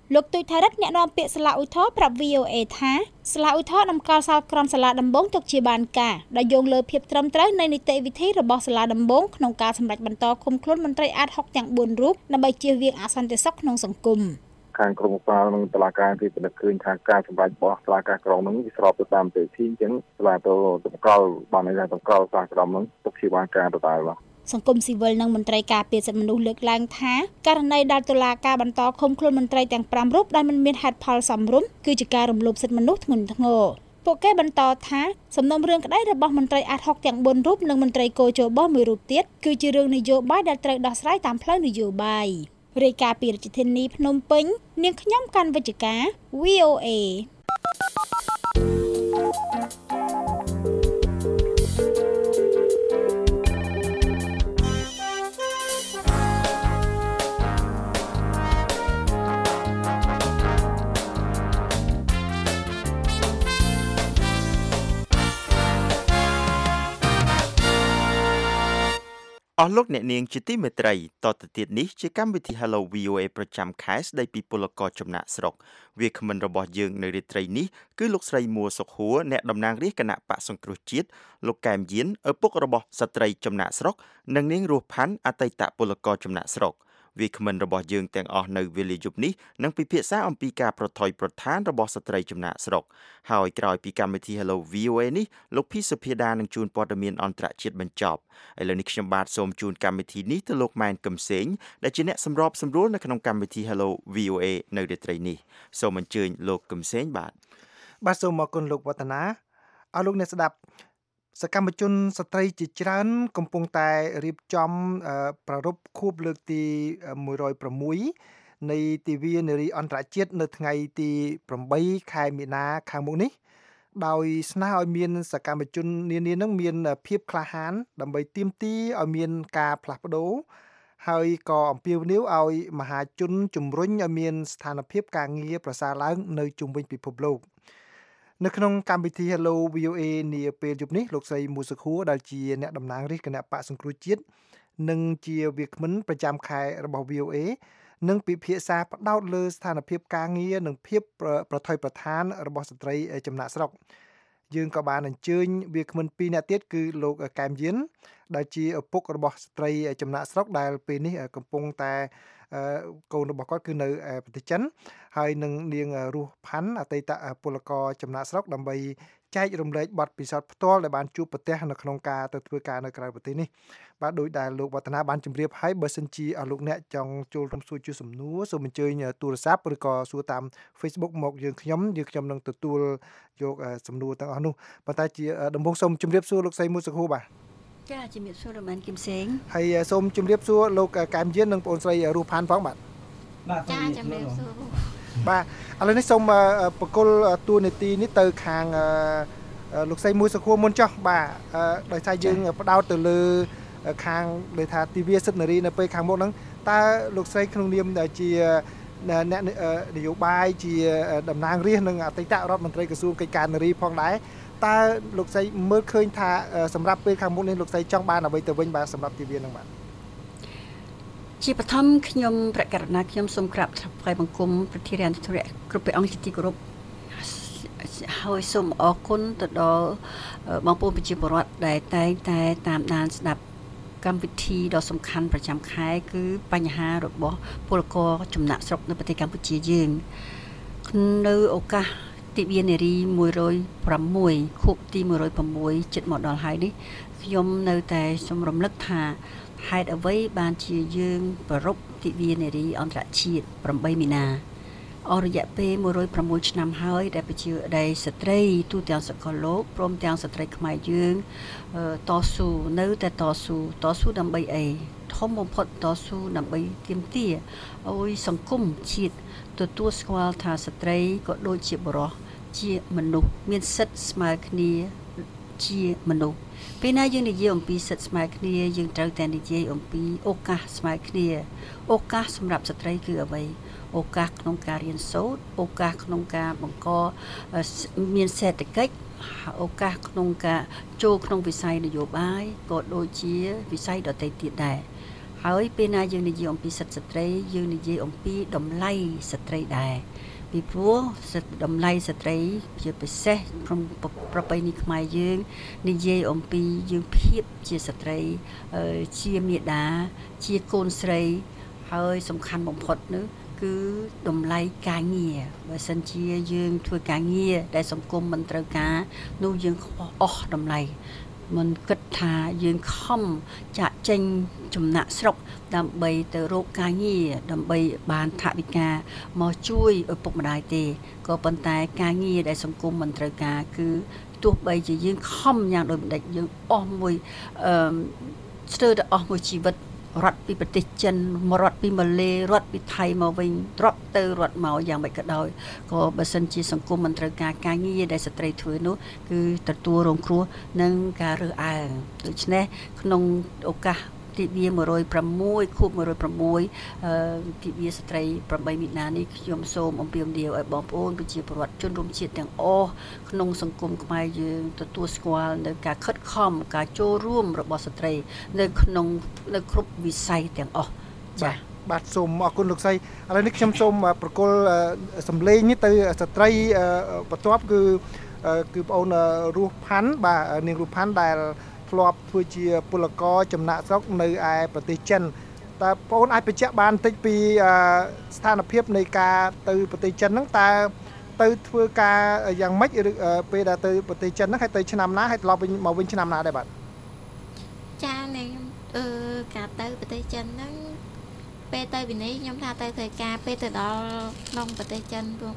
លោកទូចថារិទ្ធអ្នកនាំពាក្យសាលាឧទ្ធរប្រាប់ វី អូ អេ ថាសាលាឧទ្ធរដំកល់សាលក្រមសាលាដំបងទុកជាបានការដែលយោងលើភាពត្រឹមត្រូវនៃនីតិវិធីរបស់សាលាដំបងក្នុងការសម្រេចបន្តឃុំខ្លួនមន្ត្រីអាត ហុក ទាំងបួនរូបដើម្បីជៀសវាងអសន្តិសុខក្នុងសង្គមខាងក្រុមសាលនិងតុលាការទីពិនិត្យឃើញថាការសម្រេចរបស់តុលាការក្រុងនឹងវាស្របទៅតាមនីតិវិធីអញ្ចឹងសាលាទៅតម្កល់បានន័យថាតម្កល់សាលក្រមនឹងទុកជាបានការទៅដែរបាទសង្គមស៊ីវិលនិងមន្ត្រីការពារសិទ្ធិមនុស្សលើកឡើងថាករណីដែលតុលាការបន្តឃុំខ្លួនមន្ត្រីទាំងប្រាំរូបដែលមិនមានហេតុផលសមរម្យគឺជាការរំលោភសិទ្ធិមនុស្សធ្ងន់ធ្ងរពួកគេបន្តថាសំណុំរឿងក្តីរបស់មន្ត្រីអាត ហុក ទាំងបួនរូបនិងមន្ត្រីគោជបមួយរូបទៀតគឺជារឿងនយោបាយដែលត្រូវដោះស្រាយតាមផ្លូវនយោបាយរាយការណ៍ពីរាជធានីភ្នំពេញនាងខ្ញុំកាន់វិជ្ជការ វី អូ អេអស់លោកអ្នកនាងជាទីមេត្រីតទៅទៀតនេះជាកម្មវិធី Hello វី អូ អេ ប្រចាំខែស្ដីពីពលករចំណាក់ស្រុកវាគ្មិនរបស់យើងនៅរាត្រីនេះគឺលោកស្រីមួសុខហួរអ្នកតំណាងរាស្ត្រគណៈបកសង្គ្រោះជាតិលោកកែមយានឪពុករបស់ស្ត្រីចំណាក់ស្រុកនិងនាងរស់ផាន់អតីតពលករចំណាក់ស្រុកវាគ្មិនរបស់យើងទាំងអស់នៅវេលាយប់នេះនឹងពិភាក្សាអំពីការប្រថុយប្រឋានរបស់ស្ត្រីចំណាក់ស្រុកហើយក្រោយពីកម្មវិធី Hello វី អូ អេ នេះលោកភីសុភាដានឹងជួនព័ត៌មានអន្តរជាតិបញ្ចប់ឥឡូវនេះខ្ញុំបាទសូមជូនកម្មវិធីនេះទៅលោកម៉ែនកឹមសេងដែលជាអ្នកសម្របសម្រួលនៅក្នុងកម្មវិធី Hello វី អូ អេ នៅរាត្រីនេះសូមអញ្ជើញលោកកឹមសេងបាទបាទសូមអរគុណលោកវឌ្ឍនាអរលោកអ្នកស្ដាប់សកម្មជនស្ត្រីជាច្រើនកំពុងតែរៀបចំប្រារព្ធខួបលើកទីមួយរយប្រាំមួយនៃទិវានារីអន្តរជាតិនៅថ្ងៃទីប្រាំបីខែមីនាខាងមុខនេះដោយស្នើឲ្យមានសកម្មជននានានឹងមានភាពក្លាហានដើម្បីទាមទារឲ្យមានការផ្លាស់ប្ដូរហើយក៏អំពាវនាវឲ្យមហាជនជំរុញឲ្យមានស្ថានភាពការងារប្រសើរឡើងនៅជុំវិញពិភពលោកនៅក្នុងកម្មវិធី Hello វី អូ អេ នាពេលយប់នេះលោកស្រីមួសុខួរដែលជាអ្នកតំណាងរាស្ត្រគណៈបកសង្គ្រោះជាតិនិងជាវាគ្មិនប្រចាំខែរបស់ វី អូ អេ នឹងពិភាក្សាផ្ដោតលើស្ថានភាពការងារនិងភាពប្រថុយប្រឋានរបស់ស្ត្រីចំណាក់ស្រុកយើងក៏បានអញ្ជើញវាគ្មិនពីរនាក់ទៀតគឺលោកកែមយានដែលជាឪពុករបស់ស្ត្រីចំណាក់ស្រុកដែលពេលនេះកំពុងតែកូនរបស់គាត់គឺនៅប្រទេសចិនហើយនឹងនាងរស់ផាន់អតីតពលករចំណាក់ស្រុកដើម្បីចែករំលែកបទពិសោធន៍ផ្ទាល់ដែលបានជួបប្រទះនៅក្នុងការទៅធ្វើការនៅក្រៅប្រទេសនេះបាទដោយដែលលោកវឌ្ឍនាបានជម្រាបឲ្យបើសិនជាអស់លោកអ្នកចង់ចូលរួមសួរជាសំណួរសូមអញ្ជើញទូរស័ព្ទឬក៏សួរតាម Facebook មកយើងខ្ញុំយើងខ្ញុំនឹងទទួលយកសំណួរទាំងអស់នោះប៉ុន្តែជាដំបូងសូមជម្រាបសួរលោកស្រីមួសុខហួរបាទចាជំរាបសួរលោកម៉ែនគឹមសេងហើយសូមជម្រាបសួរលោកកែមយាននិងបងស្រីរស់ផាន់ផងបាទបាទចាជំរាបសួរបាទឥឡូវនេះសូមបកគលតួនាទីនេះទៅខាងលោកស្រីមួយសុខួរមុនចុះបាទដោយសារយើងផ្ដោតទៅលើខាងដែលថាទិវាសិទ្ធិនារីនៅពេលខាងមុខហ្នឹងតើលោកស្រីក្នុងនាមដែលជាអ្នកនយោបាយជាតំណាងរាស្ត្រនិងអតីតរដ្ឋមន្ត្រីក្រសួងកិច្ចការនារីផងដែរតើលោកស្រីមើលឃើញថាសម្រាប់ពេលខាងមុខនេះលោកស្រីចង់បានអ្វីទៅវិញបាទសម្រាប់ទិវាហ្នឹងបាទជាបឋមខ្ញុំប្រកាសណាខ្ញុំសូមក្រាបថ្វាយបង្គំប្រធានាធិបតីគ្រប់ព្រះអង្គជាទីគោរពហើយសូមអរគុណទៅដល់បងប្អូនប្រជាពលរដ្ឋដែលតែងតែតាមដានស្ដាប់កម្មវិធីដ៏សំខាន់ប្រចាំខែគឺបញ្ហារបស់ពលករចំណាក់ស្រុកនៅប្រទេសកម្ពុជាយើងនៅឱកាសទិវានារីមួយរយប្រាំមួយខួបទីមួយរយប្រាំមួយជិតមកដល់ហើយនេះខ្ញុំនៅតែសូមរំលឹកថាហេតុអ្វីបានជាយើងប្រារព្ធទិវានារីអន្តរជាតិប្រាំបីមីនាអស់រយៈពេលមួយរយប្រាំមួយឆ្នាំហើយដែលប្រជាដែលស្ត្រីទូទាំងសកលលោកព្រមទាំងស្ត្រីខ្មែរយើងតស៊ូនៅតែតស៊ូតស៊ូដើម្បីអីធំបំផុតតស៊ូដើម្បីទាមទារឲ្យសង្គមជាតិទទួលស្គាល់ថាស្ត្រីក៏ដូចជាបុរសជាមនុស្សមានសិទ្ធិស្មើគ្នាជាមនុស្សពេលណាយើងនិយាយអំពីសិទ្ធិស្មើគ្នាយើងត្រូវតែនិយាយអំពីឱកាសស្មើគ្នាឱកាសសម្រាប់ស្ត្រីគឺអ្វីឱកាសក្នុងការរៀនសូត្រឱកាសក្នុងការបង្កមានសេដ្ឋកិច្ចឱកាសក្នុងការចូលក្នុងវិស័យនយោបាយក៏ដូចជាវិស័យដទៃទៀតដែរហើយពេលណាយើងនិយាយអំពីសិទ្ធិស្ត្រីយើងនិយាយអំពីតម្លៃស្ត្រីដែរពីព្រោះសិទ្ធិតម្លៃស្ត្រីជាពិសេសក្នុងប្រពៃណីខ្មែរយើងនិយាយអំពីយើងភាពជាស្ត្រីជាមាតាជាកូនស្រីហើយសំខាន់បំផុតនោះគឺតម្លៃការងារបើសិនជាយើងធ្វើការងារដែលសង្គមមិនត្រូវការនោះយើងខ្វះអស់តម្លៃមិនគិតថាយើងខំចាក់ចេញចំណាក់ស្រុកដើម្បីទៅរកការងារដើម្បីបានថវិកាមកជួយឪពុកម្ដាយទេក៏ប៉ុន្តែការងារដែលសង្គមមិនត្រូវការគឺទោះបីជាយើងខំយ៉ាងដូចម្ដេចយើងអស់មួយអឺស្ទើរតែអស់មួយជីវិតរត់ពីប្រទេសចិនមករត់ពីម៉ាឡេរត់ពីថៃមកវិញត្រប់ទៅរត់មកយ៉ាងម៉េចក៏ដោយក៏បើសិនជាសង្គមមិនត្រូវការការងារដែលស្ត្រីធ្វើនោះគឺទទួលរងគ្រោះនឹងការរើសអើងដូច្នេះក្នុងឱកាសទិវាone oh sixខួបone oh sixអឺទិវាស្ត្រីeightមីនានេះខ្ញុំសូមអំពាវនាវឲ្យបងប្អូនប្រជាពលរដ្ឋជនរួមជាតិទាំងអស់ក្នុងសង្គមខ្មែរយើងទទួលស្គាល់នៅការខិតខំការចូលរួមរបស់ស្ត្រីនៅក្នុងនៅគ្រប់វិស័យទាំងអស់ចា៎បាទសូមអរគុណលោកស្រីឥឡូវនេះខ្ញុំសូមប្រគល់សម្លេងនេះទៅស្ត្រីបន្ទាប់គឺគឺបងអូនរស់ផាន់បាទនាងរស់ផាន់ដែលធ្លាប់ធ្វើជាពលករចំណាក់ស្រុកនៅឯប្រទេសចិនតើបងអូនអាចបញ្ជាក់បានបន្តិចពីស្ថានភាពនៃការទៅប្រទេសចិនហ្នឹងតើទៅធ្វើការយ៉ាងម៉េចឬពេលដែលទៅប្រទេសចិនហ្នឹងហើយទៅឆ្នាំណាហើយត្រឡប់វិញមកវិញឆ្នាំណាដែរបាទចានេះអឺការទៅប្រទេសចិនហ្នឹងពេលទៅពីនេះខ្ញុំថាទៅធ្វើការពេលទៅដល់ក្នុងប្រទេសចិនពួក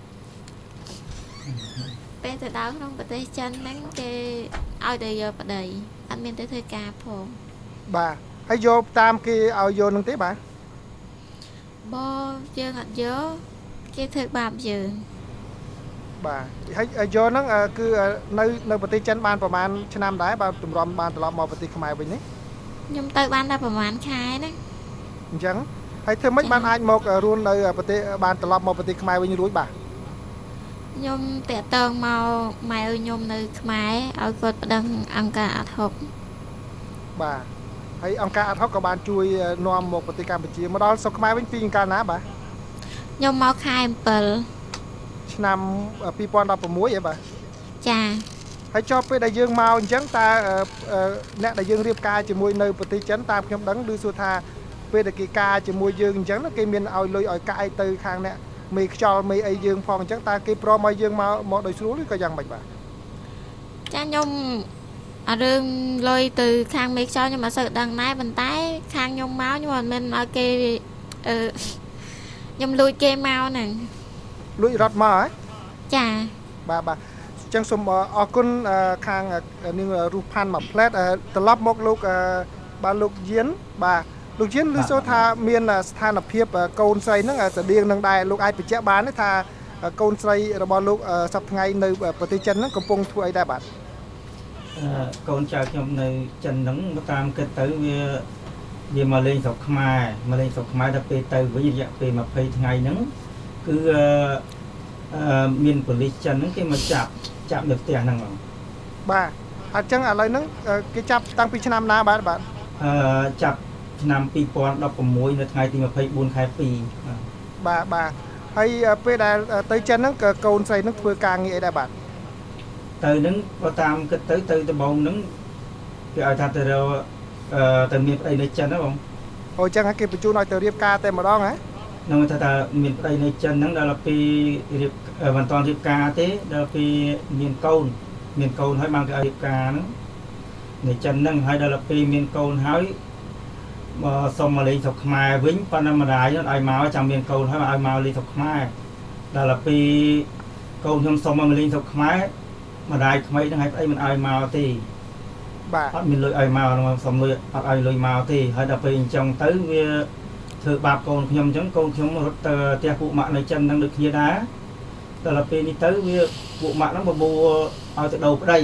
ពេលទៅដល់ក្នុងប្រទេសចិនហ្នឹងគេឲ្យទៅយកប្តីអត់មានទៅធ្វើការផងបាទហើយយកតាមគេឲ្យយកនឹងទេបាទបើយើងអត់យកគេធ្វើបាបយើងបាទហើយយកហ្នឹងគឺនៅនៅប្រទេសចិនបានប្រហែលឆ្នាំដែរបាទទម្រាំបានត្រឡប់មកប្រទេសខ្មែរវិញនេះខ្ញុំទៅបានតែប្រហែលខែណាអញ្ចឹងហើយធ្វើម៉េចបានអាចមករស់នៅប្រទេសបានត្រឡប់មកប្រទេសខ្មែរវិញរួចបាទខ្ញុំតាក់ទងមកម៉ែខ្ញុំនៅខ្មែរឲ្យគាត់ប្តឹងអង្គការអាត់ហុកបាទហើយអង្គការអាត់ហុកក៏បានជួយនាំមកប្រទេសកម្ពុជាមកដល់ស្រុកខ្មែរវិញពីកាលណាបាទខ្ញុំមកខែseven ឆ្នាំtwenty sixteenហ៎បាទចាហើយចប់ពេលដែលយើងមកអញ្ចឹងតើអ្នកដែលយើងរៀបការជាមួយនៅប្រទេសចិនតាមខ្ញុំដឹងឮសួរថាពេលដែលគេការជាមួយយើងអញ្ចឹងគេមានឲ្យលុយឲ្យកាយទៅខាងអ្នកមេខ្យល់មេអីយើងផងអញ្ចឹងតើគេព្រមឲ្យយើងមកមកដោយស្រួលឬក៏យ៉ាងម៉េចបាទចាខ្ញុំអារឿងលុយទៅខាងមេខ្យល់ខ្ញុំអត់សូវដឹងដែរប៉ុន្តែខាងខ្ញុំមកខ្ញុំអត់មានឲ្យគេអឺខ្ញុំលួចគេមកហ្នឹងលួចរត់មកហ៎ចាបាទបាទអញ្ចឹងសូមអរគុណខាងនាងរូបផាន់មួយផ្លែតត្រឡប់មកលោកបាទលោកយានបាទលោកយានឮសូរថាមានស្ថានភាពកូនស្រីហ្នឹងស្តៀងនឹងដែរលោកអាចបញ្ជាក់បានទេថាកូនស្រីរបស់លោកសប្តាហ៍ថ្ងៃនៅប្រទេសចិនហ្នឹងកំពុងធ្វើអីដែរបាទកូនចៅខ្ញុំនៅចិនហ្នឹងតាមគិតទៅវាវាមកលេងស្រុកខ្មែរមកលេងស្រុកខ្មែរដល់ពេលទៅវិញរយៈពេលtwentyថ្ងៃហ្នឹងគឺអឺមានប៉ូលីសចិនហ្នឹងគេមកចាប់ចាប់នៅផ្ទះហ្នឹងបាទអញ្ចឹងឥឡូវហ្នឹងគេចាប់តាំងពីឆ្នាំណាបាទបាទអឺចាប់ឆ្នាំtwenty sixteenនៅថ្ងៃទីtwenty-fourខែtwo បាទបាទហើយពេលដែលទៅចិនហ្នឹងក៏កូនស្រីហ្នឹងធ្វើការងារអីដែរបាទទៅហ្នឹងបើតាមគិតទៅទៅដំបងហ្នឹងគេឲ្យថាទៅរកអឺទៅមានប្តីនៅចិនហ្នឹងបងអូអញ្ចឹងគេបញ្ជូនឲ្យទៅរៀបការតែម្ដងហ៎ហ្នឹងថាថាមានប្តីនៅចិនហ្នឹងដល់ពេលរៀបមិនតាន់រៀបការទេដល់ពេលមានកូនមានកូនហើយបានគេឲ្យរៀបការហ្នឹងនៅចិនហ្នឹងហើយដល់ពេលមានកូនហើយមកសុំមកលេងស្រុកខ្មែរវិញប៉ុន្តែម្ដាយឲ្យមកចាំមានកូនហើយឲ្យមកលេងស្រុកខ្មែរដល់ពេលកូនខ្ញុំសុំមកលេងស្រុកខ្មែរម្ដាយថ្មីហ្នឹងឲ្យប្តីមិនឲ្យមកទេបាទអត់មានលុយឲ្យមកសុំលុយអត់ឲ្យលុយមកទេហើយដល់ពេលអញ្ចឹងទៅវាធ្វើបាបកូនខ្ញុំអញ្ចឹងកូនខ្ញុំរត់ទៅផ្ទះពួកម៉ាក់នៅចិនហ្នឹងដូចគ្នាដែរដល់ពេលនេះទៅវាពួកម៉ាក់ហ្នឹងបបួលឲ្យទៅដូរប្តី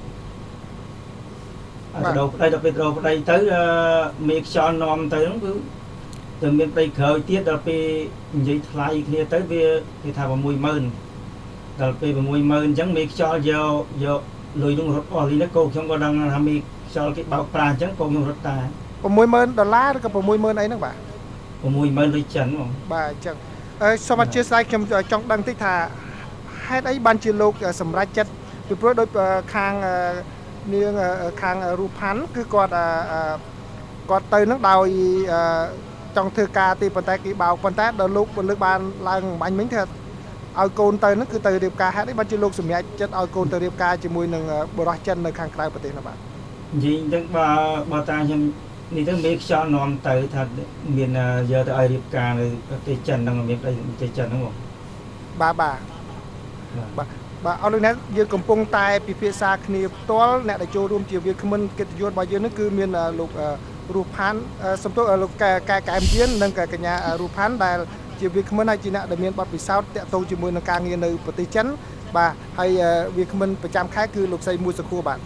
ទៅដូរប្តីដល់ពេលដូរប្តីទៅមេខ្យល់នាំទៅហ្នឹងគឺទៅមានប្តីក្រោយទៀតដល់ពេលនិយាយថ្លៃគ្នាទៅវាគេថាsixម៉ឺនដល់ពេលsixម៉ឺនអញ្ចឹងមេខ្យល់យកយកលុយនោះរត់អស់លីនេះកូនខ្ញុំក៏ដឹងថាមេខ្យល់គេបោកប្រាស់អញ្ចឹងកូនខ្ញុំរត់តែអូ 60000ដុល្លារឬក៏60000អីហ្នឹងបាទ 60000ដូចចិនហ្មងបាទអញ្ចឹងអឺសូមអធិស្ឋានខ្ញុំចង់ដឹងតិចថាហេតុអីបានជាលោកសម្រេចចិត្តពីព្រោះដោយខាងនាងខាងរូផាន់គឺគាត់គាត់ទៅនឹងដោយចង់ធ្វើការទីប៉ុន្តែគេបោកប៉ុន្តែដល់លោកលើកបានឡើងបាញ់មិញថាឲ្យកូនទៅនឹងគឺទៅរៀបការហេតុអីបានជាលោកសម្រេចចិត្តឲ្យកូនទៅរៀបការជាមួយនឹងបរិសុទ្ធចិននៅខាងក្រៅប្រទេសនោះបាទនិយាយអញ្ចឹងបើបើតាខ្ញុំនេះទៅមេខ្យល់នាំទៅថាមានយកទៅឲ្យរៀបការនៅប្រទេសចិនហ្នឹងមានប្រទេសចិនហ្នឹងបងបាទបាទបាទបាទអរលោកអ្នកយើងកំពុងតែពិភាក្សាគ្នាផ្ទាល់អ្នកដែលចូលរួមជាវាគ្មិនកិត្តិយសរបស់យើងនេះគឺមានលោករស់ផាន់សំទោសលោកកែកែមយាននិងកញ្ញារស់ផាន់ដែលជាវាគ្មិនហើយជាអ្នកដែលមានបទពិសោធន៍តាក់ទងជាមួយនឹងការងារនៅប្រទេសចិនបាទហើយវាគ្មិនប្រចាំខែគឺលោកស្រីមួយសុខួរបាទ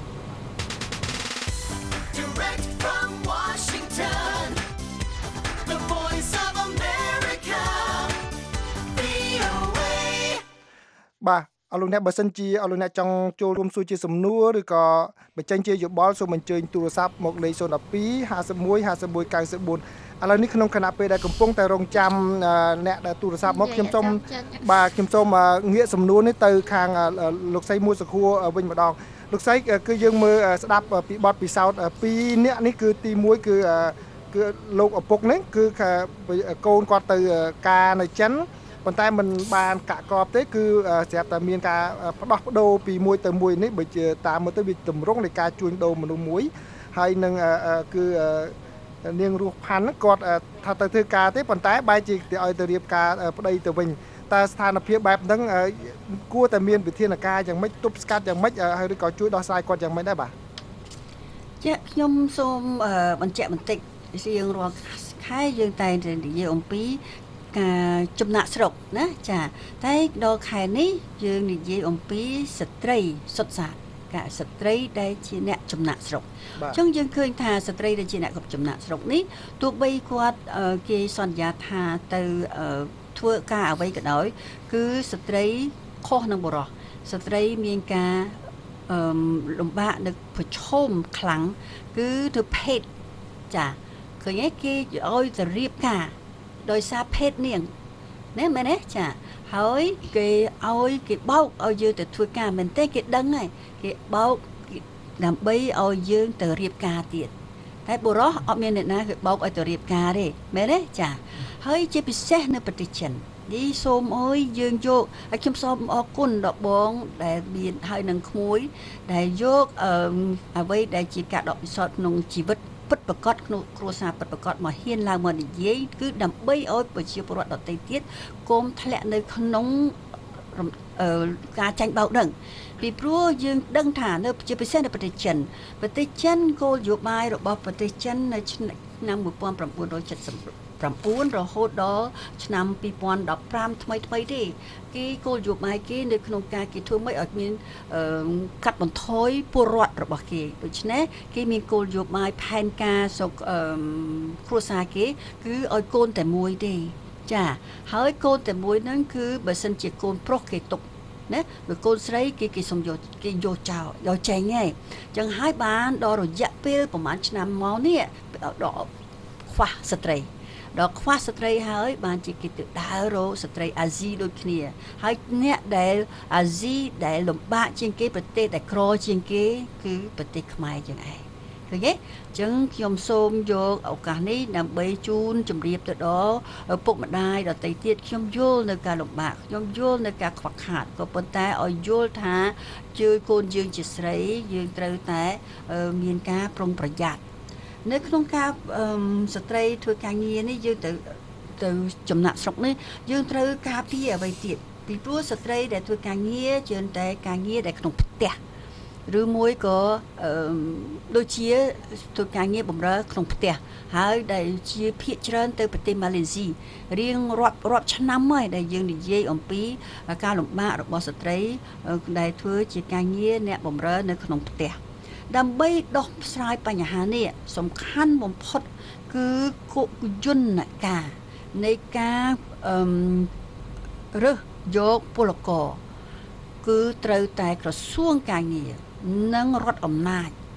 បាទអរលោកអ្នកបើសិនជាអរលោកអ្នកចង់ចូលរួមសួរជាសំណួរឬក៏បញ្ចេញជាយោបល់សូមអញ្ជើញទូរស័ព្ទមកលេខศูนย์ một hai ห้าสิบเอ็ด ห้าสิบเอ็ด เก้าสิบสี่ឥឡូវនេះក្នុងគណៈពេលដែលកំពុងតែរងចាំអ្នកដែលទូរស័ព្ទមកខ្ញុំសូមបាទខ្ញុំសូមងាកសំណួរនេះទៅខាងលោកស្រីមួយសុខួរវិញម្ដងលោកស្រីគឺយើងមើលស្ដាប់ពីបទពិសោធន៍ពីរអ្នកនេះគឺទីមួយគឺគឺលោកឪពុកនេះគឺកូនគាត់ទៅការនៅចិនប៉ុន្តែมันបានកាក់កបទេគឺស្រាប់តែមានការផ្ដោះប្ដូរពីមួយទៅមួយនេះបើជាតាមមើលទៅវាតម្រង់នៃការជួញដូរមនុស្សមួយហើយនឹងគឺនាងរស់ផាន់គាត់ថាទៅធ្វើការទេប៉ុន្តែបែរជាឲ្យទៅរៀបការប្តីទៅវិញតើស្ថានភាពបែបហ្នឹងគួរតែមានវិធានការយ៉ាងម៉េចទប់ស្កាត់យ៉ាងម៉េចហើយឬក៏ជួយដោះស្រាយគាត់យ៉ាងម៉េចដែរបាទចាខ្ញុំសូមបញ្ជាក់បន្តិចរៀងរាល់ខែយើងតែងតែនិយាយអំពីការចំណាក់ស្រុកណាចាតែដល់ខែនេះយើងនិយាយអំពីស្ត្រីសុទ្ធសាធការស្ត្រីដែលជាអ្នកចំណាក់ស្រុកអញ្ចឹងយើងឃើញថាស្ត្រីដែលជាអ្នកចំណាក់ស្រុកនេះទោះបីគាត់គេសន្យាថាទៅធ្វើការអ្វីក៏ដោយគឺស្ត្រីខុសនឹងបុរសស្ត្រីមានការអឺលំបាកនៅប្រឈមខ្លាំងគឺទៅភេទចាឃើញទេគេឲ្យទៅរៀបការដោយសារភេទនាងណែមែនទេចាហើយគេឲ្យគេបោកឲ្យយើងទៅធ្វើការមែនទេគេដឹងហើយគេបោកដើម្បីឲ្យយើងទៅរៀបការទៀតតែបុរសអត់មានអ្នកណាគេបោកឲ្យទៅរៀបការទេមែនទេចាហើយជាពិសេសនៅប្រទេសចិននេះសូមអើយយើងយកហើយខ្ញុំសូមអរគុណដល់បងដែលមានហើយនឹងក្មួយដែលយកអ្វីដែលជាការដកពិសោធន៍ក្នុងជីវិតពិតប្រកបក្នុងគ្រួសារពិតប្រកបមកហ៊ានឡើងមកនិយាយគឺដើម្បីឲ្យប្រជាពលរដ្ឋដទៃទៀតកុំធ្លាក់នៅក្នុងការចាញ់បោកដឹងពីព្រោះយើងដឹងថានៅជាពិសេសនៅប្រទេសចិនប្រទេសចិនគោលនយោបាយរបស់ប្រទេសចិននៅឆ្នាំmột nghìn chín trăm bảy mươi chínរហូតដល់ឆ្នាំពីរពាន់ដប់ប្រាំថ្មីថ្មីទេគេគោលនយោបាយគេនៅក្នុងការគេធ្វើមិនឲ្យមានកាត់បន្ថយពលរដ្ឋរបស់គេដូច្នេះគេមានគោលនយោបាយផែនការសុខគ្រួសារគេគឺឲ្យកូនតែមួយទេចាហើយកូនតែមួយហ្នឹងគឺបើសិនជាកូនប្រុសគេទុកណាបើកូនស្រីគេគេសុំយកគេយកចោលយកចេញហើយអញ្ចឹងហើយបានដល់រយៈពេលប្រហែលឆ្នាំមកនេះដល់ខ្វះស្ត្រីដល់ខ្វះស្ត្រីហើយបានជាគេទៅដើររកស្ត្រីអាស៊ីដូចគ្នាហើយអ្នកដែលអាស៊ីដែលលំបាកជាងគេប្រទេសដែលក្រជាងគេគឺប្រទេសខ្មែរយើងឯងឃើញទេអញ្ចឹងខ្ញុំសូមយកឱកាសនេះដើម្បីជូនជម្រាបទៅដល់ពុកម្ដាយដទៃទៀតខ្ញុំយល់នៅការលំបាកខ្ញុំយល់នៅការខ្វះខាតក៏ប៉ុន្តែឲ្យយល់ថាជឿកូនយើងជាស្រីយើងត្រូវតែមានការប្រុងប្រយ័ត្ននៅក្នុងការស្ត្រីធ្វើការងារនេះយើងទៅទៅចំណាក់ស្រុកនេះយើងត្រូវការពារអ្វីទៀតពីព្រោះស្ត្រីដែលធ្វើការងារជឿនតែការងារដែលក្នុងផ្ទះឬមួយក៏ដូចជាធ្វើការងារបម្រើក្នុងផ្ទះហើយដែលជាភាគច្រើនទៅប្រទេសម៉ាឡេស៊ីរៀងរាប់រាប់ឆ្នាំហើយដែលយើងនិយាយអំពីការលំបាករបស់ស្ត្រីដែលធ្វើជាការងារអ្នកបម្រើនៅក្នុងផ្ទះដើម្បីដោះស្រាយបញ្ហានេះសំខាន់បំផុតគឺគុយន្តការនៃការរើសយកពលករគឺត្រូវតែក្រសួងការងារនិងរដ្ឋអំណាច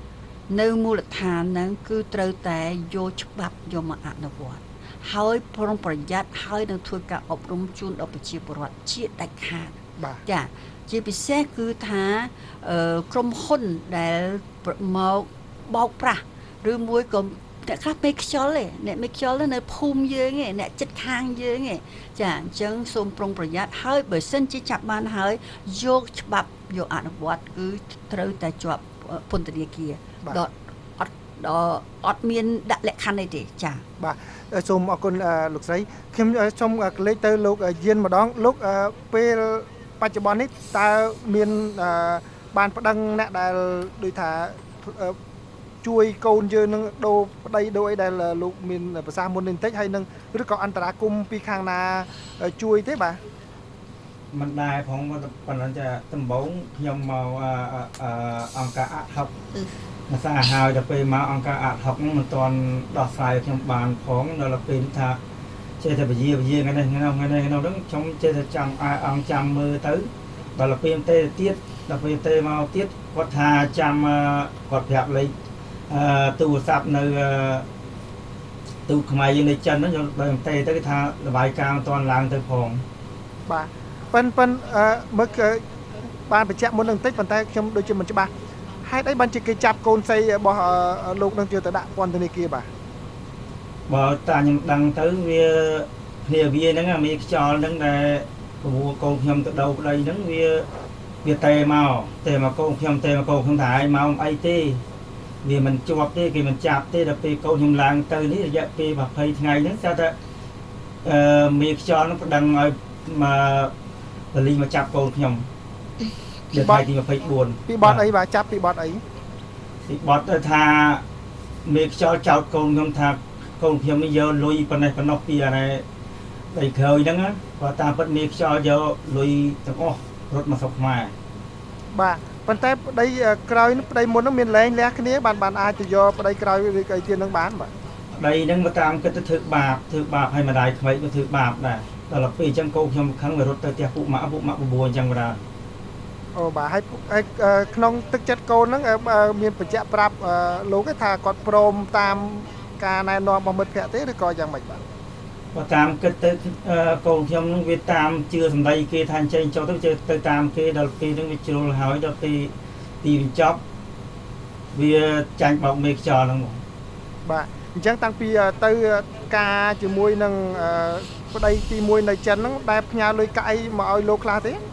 នៅមូលដ្ឋានហ្នឹងគឺត្រូវតែយកច្បាប់យកមកអនុវត្តហើយប្រុងប្រយ័ត្នហើយនឹងធ្វើការអប់រំជូនដល់ប្រជាពលរដ្ឋជាដាច់ខាតចាជាពិសេសគឺថាក្រុមហ៊ុនដែលមកបោកប្រាស់ឬមួយក៏អ្នកខ្លះមេខ្យល់ទេអ្នកមេខ្យល់នៅភូមិយើងឯងអ្នកចិត្តខាងយើងឯងចាអញ្ចឹងសូមប្រុងប្រយ័ត្នហើយបើសិនជាចាប់បានហើយយកច្បាប់យកអនុវត្តគឺត្រូវតែជាប់ពន្ធនាគារដល់អត់ដល់អត់មានដាក់លក្ខខណ្ឌអីទេចាបាទសូមអរគុណលោកស្រីខ្ញុំសូមកលេចទៅលោកយានម្ដងលោកពេលបច្ចុប្បន្ននេះតើមានបានប្តឹងអ្នកដែលដូចថាជួយកូនយើងនឹងដូរប្តីដូរអីដែលលោកមានប្រសាសន៍មុននេះបន្តិចហើយនឹងឬក៏អន្តរាគមពីខាងណាជួយទេបាទមិនដែរផងប៉ុន្តែចាដំបូងខ្ញុំមកអង្គការអហុកភាសាហើយដល់ពេលមកអង្គការអហុកហ្នឹងមិនទាន់ដោះស្រាយខ្ញុំបានផងដល់ពេលថាចេះតែវិជាវិជាថ្ងៃនេះថ្ងៃនេះថ្ងៃនេះហ្នឹងខ្ញុំចេះតែចាំអង្គចាំមើលទៅដល់ពេលទេទៀតដល់ពេលទេមកទៀតគាត់ថាចាំគាត់ប្រាប់លេខអឺទូរស័ព្ទនៅទូខ្មែរយើងនៅចិនហ្នឹងខ្ញុំដល់ទេទៅគេថារបាយការណ៍មិនទាន់ឡើងទៅផងបាទប៉ិនប៉ិនអឺមើលបានបញ្ជាក់មុននឹងបន្តិចប៉ុន្តែខ្ញុំដូចជាមិនច្បាស់ហេតុអីបានជាគេចាប់កូនស្រីរបស់លោកនឹងយកទៅដាក់ពន្ធនាគារបាទបើតាខ្ញុំដឹងទៅវាគ្នាវាហ្នឹងមានខ្យល់ហ្នឹងដែលព្រោះកូនខ្ញុំទៅដូរប្តីហ្នឹងវាវាតែមកតែមកកូនខ្ញុំតែមកកូនខ្ញុំថាឲ្យមកអីទេវាមិនជាប់ទេគេមិនចាប់ទេដល់ពេលកូនខ្ញុំឡើងទៅនេះរយៈពេលยี่สิบថ្ងៃហ្នឹងស្អាតតែអឺមានខ្យល់ហ្នឹងប្តឹងឲ្យមកបលីមកចាប់កូនខ្ញុំពីបទទីยี่สิบสี่ពីបទអីបាទចាប់ពីបទអីពីបទទៅថាមានខ្យល់ចោតកូនខ្ញុំថាកូនខ្ញុំនេះយកលុយប៉ុណ្ណេះប៉ុណ្ណោះពីអានេះដីក្រោយហ្នឹងគាត់តាមពិតមានខ្យល់យកលុយទាំងអស់រត់មកស្រុកខ្មែរបាទប៉ុន្តែប្តីក្រោយប្តីមុនហ្នឹងមានលែងលះគ្នាបានបានអាចទៅយកប្តីក្រោយឬអីទៀតហ្នឹងបានបាទប្តីហ្នឹងមកតាមគិតទៅធ្វើបាបធ្វើបាបឲ្យម្ដាយក្មេកទៅធ្វើបាបដែរដល់ពេលអញ្ចឹងកូនខ្ញុំខឹងវារត់ទៅផ្ទះពួកម៉ាក់ពួកម៉ាក់បបួលអញ្ចឹងបាទអូបាទហើយក្នុងទឹកចិត្តកូនហ្នឹងមានបញ្ជាក់ប្រាប់លោកថាគាត់ព្រមតាមការណែនាំរបស់មិត្តភក្តិទេឬក៏យ៉ាងម៉េចបាទបើតាមគិតទៅកូនខ្ញុំនឹងវាតាមជឿសម្ដីគេថាអញ្ចឹងចុះទៅទៅតាមគេដល់ពេលហ្នឹងវាជ្រុលហើយដល់ពេលទីបញ្ចប់វាចាញ់បោកមេខ្យល់ហ្នឹងបាទអញ្ចឹងតាំងពីទៅការជាមួយនឹងប្តីទីមួយនៅចិនហ្នឹងដែលផ្ញើលុយកាក់អីមកឲ្យលោកខ្លះទេ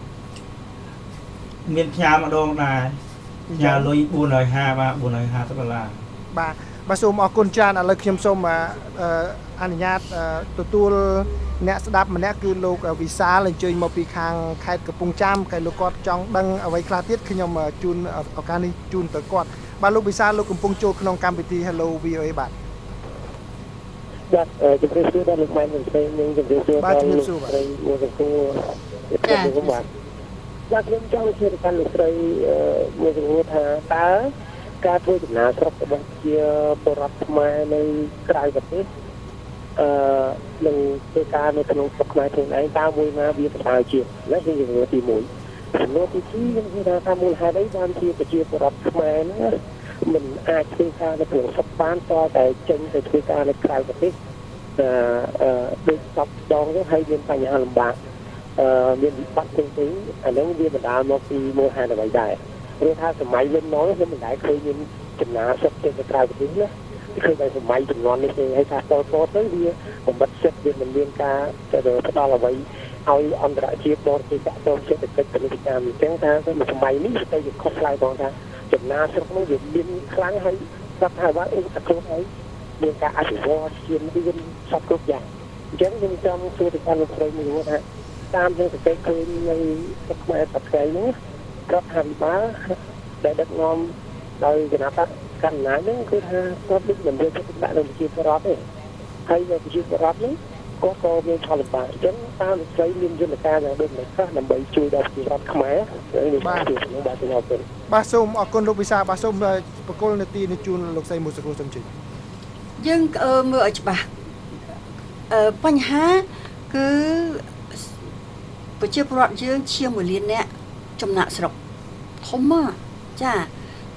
មានផ្ញើម្ដងដែរផ្ញើលុយbốn trăm hai mươiបាទbốn trăm hai mươiដុល្លារបាទបាទសូមអរគុណច្រើនឥឡូវខ្ញុំសូមអនុញ្ញាតទទួលអ្នកស្ដាប់ម្នាក់គឺលោកវិសាលអញ្ជើញមកពីខាងខេត្តកំពង់ចាមហើយលោកគាត់ចង់ដឹងអ្វីខ្លះទៀតខ្ញុំជូនឱកាសនេះជូនទៅគាត់បាទលោកវិសាលលោកកំពុងចូលក្នុងកម្មវិធី Hello វី អូ អេ បាទបាទជំរាបសួរដល់លោកម៉ែននិងស្រីនិងជំរាបសួរដល់លោកស្រីមួយចំពោះចា៎បាទបាទខ្ញុំចង់ជម្រាបដល់លោកស្រីមួយចំពោះថាតើការធ្វើចំណាកស្រុករបស់ជាពលរដ្ឋខ្មែរនៅក្រៅប្រទេសអឺនឹងធ្វើការនៅក្នុងស្រុកខ្មែរខ្លួនឯងតើមួយណាវាប្រសើរជាងនេះគឺជំនួសទីមួយជំនួសទីពីរខ្ញុំនិយាយថាមូលហេតុអីបានជាប្រជាពលរដ្ឋខ្មែរហ្នឹងមិនអាចធ្វើការនៅក្នុងស្រុកបានតតែចេញទៅធ្វើការនៅក្រៅប្រទេសអឺអឺដូចសពដងទៅហើយមានបញ្ហាលំបាកអឺមានវិបត្តិផ្សេងៗអាហ្នឹងវាបណ្ដាលមកពីមូលហេតុអ្វីដែរព្រោះថាសម័យមុនមកខ្ញុំមិនដែលឃើញមានចំណាស្រុកទៅក្រៅប្រទេសណាឃើញតែសម័យជំនាន់នេះទេហើយថាតតទៅវាបំបត្តិសិទ្ធិវាមិនមានការទៅផ្ដល់អ្វីឲ្យអន្តរជាតិបរទេសតាក់ទងសេដ្ឋកិច្ចពាណិជ្ជកម្មអញ្ចឹងថាសម័យនេះទៅជាខុសឆ្លើយផងថាចំណាស្រុកនោះវាមានខ្លាំងហើយស្រាប់ថាว่าអីតែខ្លួនឯងមានការអភិវឌ្ឍជាមានសពគ្រប់យ៉ាងអញ្ចឹងខ្ញុំចង់សួរទៅកាន់លោកស្រីមួយថាតាមយើងសង្កេតឃើញនៅស្រុកខ្មែរសប្តាហ៍នេះរដ្ឋាភិបាលដែលដឹកនាំដោយគណៈបកកណ្ដាលហ្នឹងគឺថាគាត់ដូចមិនយកចិត្តដាក់នឹងប្រជាពលរដ្ឋទេហើយនៅប្រជាពលរដ្ឋនេះក៏ក៏មានផលលំបាកអញ្ចឹងតាមលោកស្រីមានយន្តការយ៉ាងដូចម្តេចខ្លះដើម្បីជួយដល់ប្រជាពលរដ្ឋខ្មែរនេះបាទខ្ញុំបាទខ្ញុំអរគុណបាទសូមអរគុណលោកវិសាបាទសូមបកគលនាទីនេះជូនលោកស្រីមួយសួរសូមជឿយើងមើលឲ្យច្បាស់អឺបញ្ហាគឺប្រជាពលរដ្ឋយើងជាងមួយលានអ្នកចំណាក់ស្រុកធំមកចាទ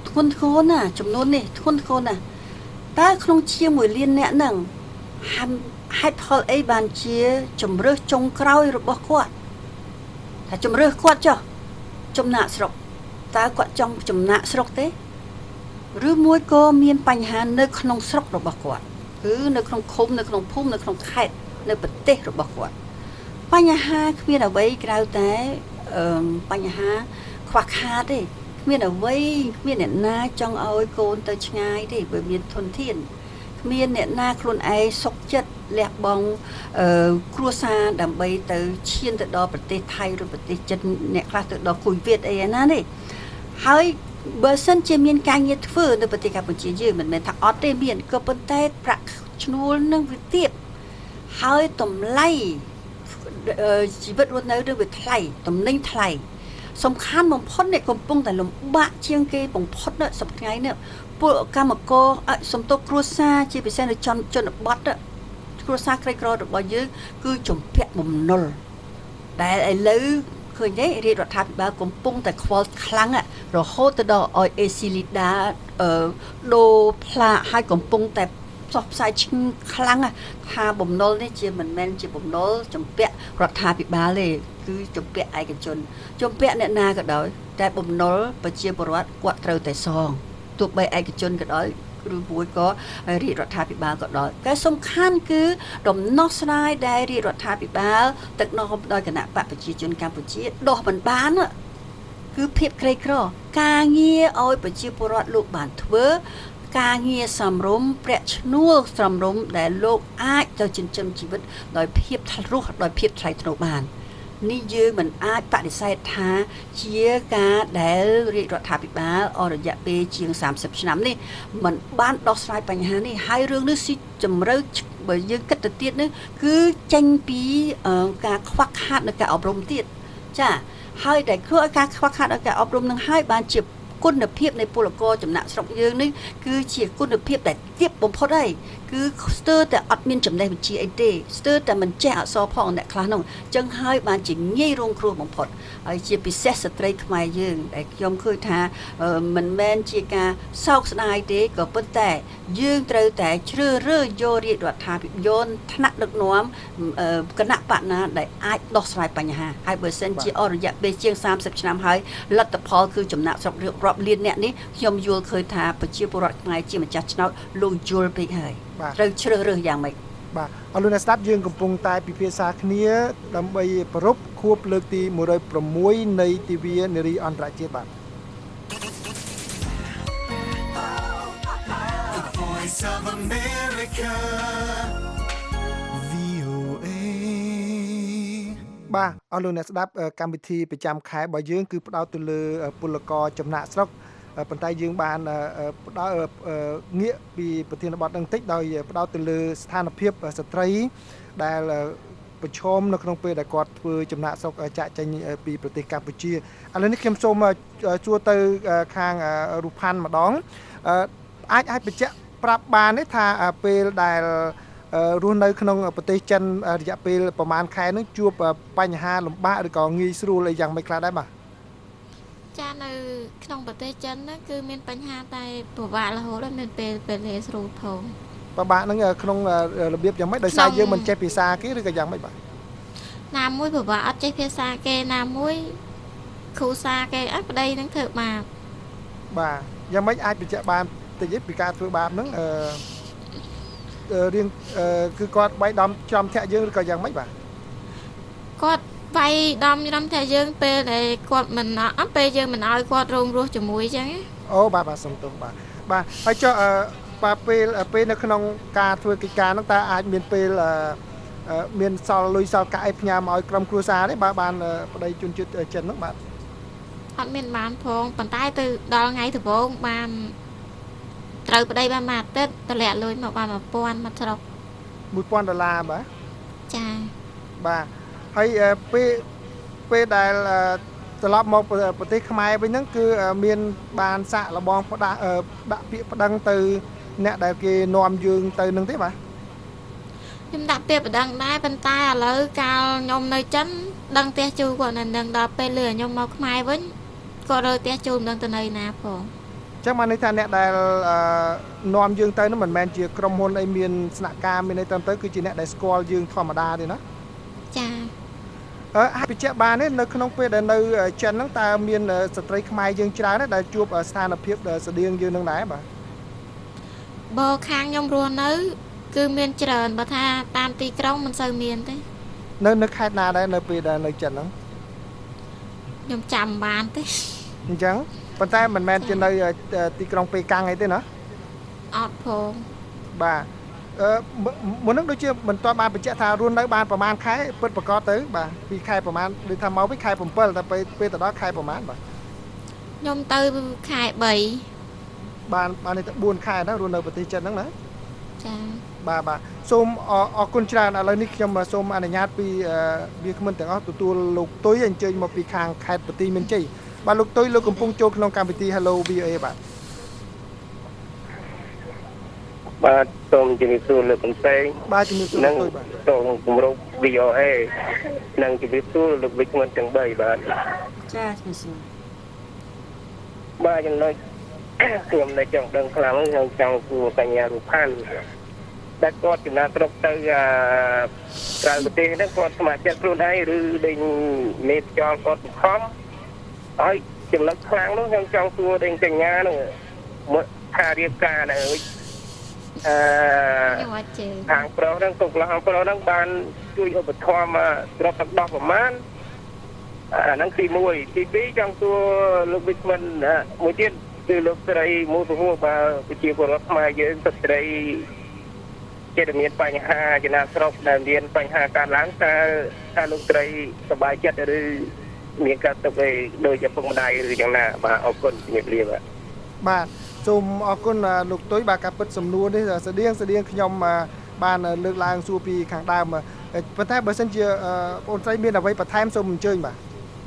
ធ្ងន់ធ្ងរណាស់ចំនួននេះធ្ងន់ធ្ងរណាស់តើក្នុងជាមួយលានអ្នកហ្នឹងហេតុផលអីបានជាជំរើសចុងក្រោយរបស់គាត់ថាជំរើសគាត់ចុះចំណាក់ស្រុកតើគាត់ចង់ចំណាក់ស្រុកទេឬមួយក៏មានបញ្ហានៅក្នុងស្រុករបស់គាត់គឺនៅក្នុងឃុំនៅក្នុងភូមិនៅក្នុងខេត្តនៅប្រទេសរបស់គាត់បញ្ហាគ្មានអ្វីក្រៅតែអឺបញ្ហាខ្វះខាតទេគ្មានអ្វីគ្មានអ្នកណាចង់ឲ្យកូនទៅឆ្ងាយទេបើមានធនធានគ្មានអ្នកណាខ្លួនឯងសុខចិត្តលះបង់អឺគ្រួសារដើម្បីទៅឈានទៅដល់ប្រទេសថៃឬប្រទេសចិនអ្នកខ្លះទៅដល់គុយវៀតអីណានេះហើយបើសិនជាមានការងារធ្វើនៅប្រទេសកម្ពុជាយើងមិនមែនថាអត់ទេមានក៏ប៉ុន្តែប្រាក់ឈ្នួលនឹងវាទាបហើយតម្លៃជីវិតរស់នៅនឹងវាថ្លៃតំណែងថ្លៃសំខាន់បំផុតនេះកំពុងតែលំបាកជាងគេបំផុតនៅសប្តាហ៍នេះពលកម្មករសំទុកគ្រួសារជាពិសេសនៅជនជនបទគ្រួសារក្រីក្ររបស់យើងគឺជំពាក់បំណុលដែលឥឡូវឃើញទេរាជរដ្ឋាភិបាលកំពុងតែខ្វល់ខ្លាំងរហូតទៅដល់ឲ្យ a c Lida អឺដូរផ្លាកឲ្យកំពុងតែផ្សព្វផ្សាយឈ្មោះខ្លាំងថាបំណុលនេះជាមិនមែនជាបំណុលជំពាក់រដ្ឋាភិបាលទេគឺជំពាក់ឯកជនជំពាក់អ្នកណាក៏ដោយតែបំណុលប្រជាពលរដ្ឋគាត់ត្រូវតែសងទោះបីឯកជនក៏ដោយឬមួយក៏រាជរដ្ឋាភិបាលក៏ដោយតែសំខាន់គឺដំណោះស្រាយដែលរាជរដ្ឋាភិបាលទឹកណោមដោយគណៈបកប្រជាជនកម្ពុជាដោះមិនបានគឺភាពក្រីក្រការងារឲ្យប្រជាពលរដ្ឋលោកបានធ្វើការងារសំរុំប្រាក់ឈ្នួលសំរុំដែលលោកអាចទៅចិញ្ចឹមជីវិតដោយភាពរស់ដោយភាពថ្លៃថ្នូរបាននេះយើងមិនអាចបដិសេធថាជាការដែលរាជរដ្ឋាភិបាលអស់រយៈពេលជាងសាមសិបឆ្នាំនេះមិនបានដោះស្រាយបញ្ហានេះហើយរឿងនេះស៊ីជម្រៅបើយើងគិតទៅទៀតនេះគឺចេញពីការខ្វះខាតនៃការអប់រំទៀតចាហើយតែគ្រូឲ្យការខ្វះខាតនៃការអប់រំនឹងហើយបានជាគុណភាពនៃពលករចំណាក់ស្រុកយើងនេះគឺជាគុណភាពដែលទាបបំផុតហើយគឺស្ទើរតែអត់មានចំណេះវិជ្ជាអីទេស្ទើរតែមិនចេះអក្សរផងអ្នកខ្លះនោះអញ្ចឹងហើយបានជាងាយរងគ្រោះបំផុតហើយជាពិសេសស្ត្រីខ្មែរយើងដែលខ្ញុំឃើញថាមិនមែនជាការសោកស្ដាយទេក៏ប៉ុន្តែយើងត្រូវតែជ្រើសរើសយករាជរដ្ឋាភិបាលថ្នាក់ដឹកនាំគណៈបកណាដែលអាចដោះស្រាយបញ្ហាហើយបើសិនជាអស់រយៈពេលជាងសាមសិបឆ្នាំហើយលទ្ធផលគឺចំណាក់ស្រុករាប់លានអ្នកនេះខ្ញុំយល់ឃើញថាប្រជាពលរដ្ឋខ្មែរជាម្ចាស់ឆ្នោតលោកយល់ពេកហើយត្រូវជ្រើសរើសយ៉ាងម៉េចបាទអរលោកអ្នកស្ដាប់យើងកំពុងតែពិភាក្សាគ្នាដើម្បីប្រពខួបលើកទីមួយរយប្រាំមួយនៃទិវានារីអន្តរជាតិបាទ The Voice of America វី អូ เอបាទអរលោកអ្នកស្ដាប់កម្មវិធីប្រចាំខែរបស់យើងគឺផ្ដោតទៅលើពលករចំណាក់ស្រុកប៉ុន្តែយើងបានផ្ដោតងាកពីប្រធានបទនឹងតិចដោយផ្ដោតទៅលើស្ថានភាពស្ត្រីដែលប្រឈមនៅក្នុងពេលដែលគាត់ធ្វើចំណាក់ស្រុកចាក់ចេញពីប្រទេសកម្ពុជាឥឡូវនេះខ្ញុំសូមជួទៅខាងរូផាន់ម្ដងអាចអាចបញ្ជាក់ប្រាប់បានទេថាពេលដែលរស់នៅក្នុងប្រទេសចិនរយៈពេលប្រហែលខែនឹងជួបបញ្ហាលំបាកឬក៏ងាយស្រួលអីយ៉ាងម៉េចខ្លះដែរបាទចានៅក្នុងប្រទេសចិនហ្នឹងគឺមានបញ្ហាតែពិបាករហូតដល់មានពេលពេលលេស្រួលផងពិបាកហ្នឹងក្នុងរបៀបយ៉ាងម៉េចដោយសារយើងមិនចេះភាសាគេឬក៏យ៉ាងម៉េចបាទណាមួយពិបាកអត់ចេះភាសាគេណាមួយគ្រូសាគេអត់ប្តីហ្នឹងធ្វើបាបបាទយ៉ាងម៉េចអាចបញ្ជាក់បានតិចពីការធ្វើបាបហ្នឹងអឺរៀងគឺគាត់វាយដំចំធាក់យើងឬក៏យ៉ាងម៉េចបាទគាត់វាយដំចំធាក់យើងពេលដែលគាត់មិនអត់ពេលយើងមិនឲ្យគាត់រងរស់ជាមួយអញ្ចឹងអូបាទបាទសុំទោសបាទបាទហើយចុះបាទពេលពេលនៅក្នុងការធ្វើកិច្ចការហ្នឹងតើអាចមានពេលមានសល់លុយសល់កាក់ឲ្យផ្ញើមកឲ្យក្រុមគ្រួសារទេបាទបានប្តីជនជាតិចិនហ្នឹងបាទអត់មានបានផងប៉ុន្តែទៅដល់ថ្ងៃដំបូងបានត្រូវប្តីបានមួយអាទិត្យតម្លាក់លុយមកបានមួយពាន់មកស្រុកមួយពាន់ដុល្លារបាទចាបាទហើយពេលពេលដែលត្រឡប់មកប្រទេសខ្មែរវិញហ្នឹងគឺមានបានសាក់លបងផ្ដាដាក់ពាក្យប្តឹងទៅអ្នកដែលគេនាំយើងទៅនឹងទេបាទខ្ញុំដាក់ពាក្យប្តឹងដែរប៉ុន្តែឥឡូវកាលខ្ញុំនៅចិនដឹងផ្ទះជួលគាត់នៅនឹងដល់ពេលលឺខ្ញុំមកខ្មែរវិញគាត់រើផ្ទះជួលមិនដឹងទៅនៅណាផងចឹងមកនេះថាអ្នកដែលនាំយើងទៅនោះមិនមែនជាក្រុមហ៊ុនអីមានស្នាក់ការមានអីតាមទៅគឺជាអ្នកដែលស្គាល់យើងធម្មតាទេណាចាអឺហើយបញ្ជាក់បានទេនៅក្នុងពេលដែលនៅចិនហ្នឹងតើមានស្ត្រីខ្មែរយើងច្រើនទេដែលជួបស្ថានភាពស្តៀងយើងនឹងដែរបាទបើខាងខ្ញុំរស់នៅគឺមានច្រើនបើថាតាមទីក្រុងមិនសូវមានទេនៅនៅខេត្តណាដែរនៅពេលដែលនៅចិនហ្នឹងខ្ញុំចាំបានទេអញ្ចឹងប៉ុន្តែមិនមែនជានៅទីក្រុងប៉េកាំងអីទេណាអត់ផងបាទអឺមុននឹងដូចជាមិនទាន់បានបញ្ជាក់ថារស់នៅបានប្រហែលខែពិតប្រកបទៅបាទពីខែប្រហែលដូចថាមកវិញខែ7តែពេលពេលទៅដល់ខែប្រហែលបាទខ្ញុំទៅខែ3 បានបានទៅបួនខែណារស់នៅប្រទេសចិនហ្នឹងណាចាបាទបាទសូមអរគុណច្រើនឥឡូវនេះខ្ញុំសូមអនុញ្ញាតពីវាគ្មិនទាំងអស់ទទួលលោកទុយអញ្ជើញមកពីខាងខេត្តបន្ទាយមានជ័យបាទលោកទុយលោកកំពុងចូលក្នុងកម្មវិធី Hello វី អូ អេ បាទបាទសូមជម្រាបសួរលោកកំសែងបាទជម្រាបសួរលោកទុយបាទសូមគម្រប់ វី អូ អេ និងជម្រាបសួរលោកវិក្កាមទាំងបីបាទចាជម្រាបសួរបាទចំណុចខ្ញុំនៅចង់ដឹងខ្លាំងខ្ញុំចង់សួរកញ្ញារូផាន់ដែលគាត់ចំណាក់ស្រុកទៅក្រៅប្រទេសហ្នឹងគាត់ស្ម័គ្រចិត្តខ្លួនឯងឬដេញមេខ្យល់គាត់បង្ខំហើយចំណុចខ្លាំងនោះខ្ញុំចង់សួរដេញកញ្ញានោះមកថារៀបការនៅអឺខាងប្រុសហ្នឹងទុកឡើងប្រុសហ្នឹងបានជួយឧបត្ថម្ភស្រុកទឹកដោះប្រមាណអាហ្នឹងទីមួយទីពីរចង់សួរលោកវិក្កាមមួយទៀតគឺលោកស្រីមូលពហុបើប្រជាពលរដ្ឋខ្មែរយើងស្ត្រីជាមានបញ្ហាចំណាក់ស្រុកដែលមានបញ្ហាកើតឡើងតើថាលោកស្រីសប្បាយចិត្តឬមានការទុកអីដោយឪពុកម្ដាយឬយ៉ាងណាបាទអរគុណជំរាបលាបាទបាទសូមអរគុណលោកទុយបាទការពិតសំណួរនេះស្តៀងស្តៀងខ្ញុំបានលើកឡើងសួរពីខាងដើមប៉ុន្តែបើសិនជាបងស្រីមានអ្វីបន្ថែមសូមអញ្ជើញបាទ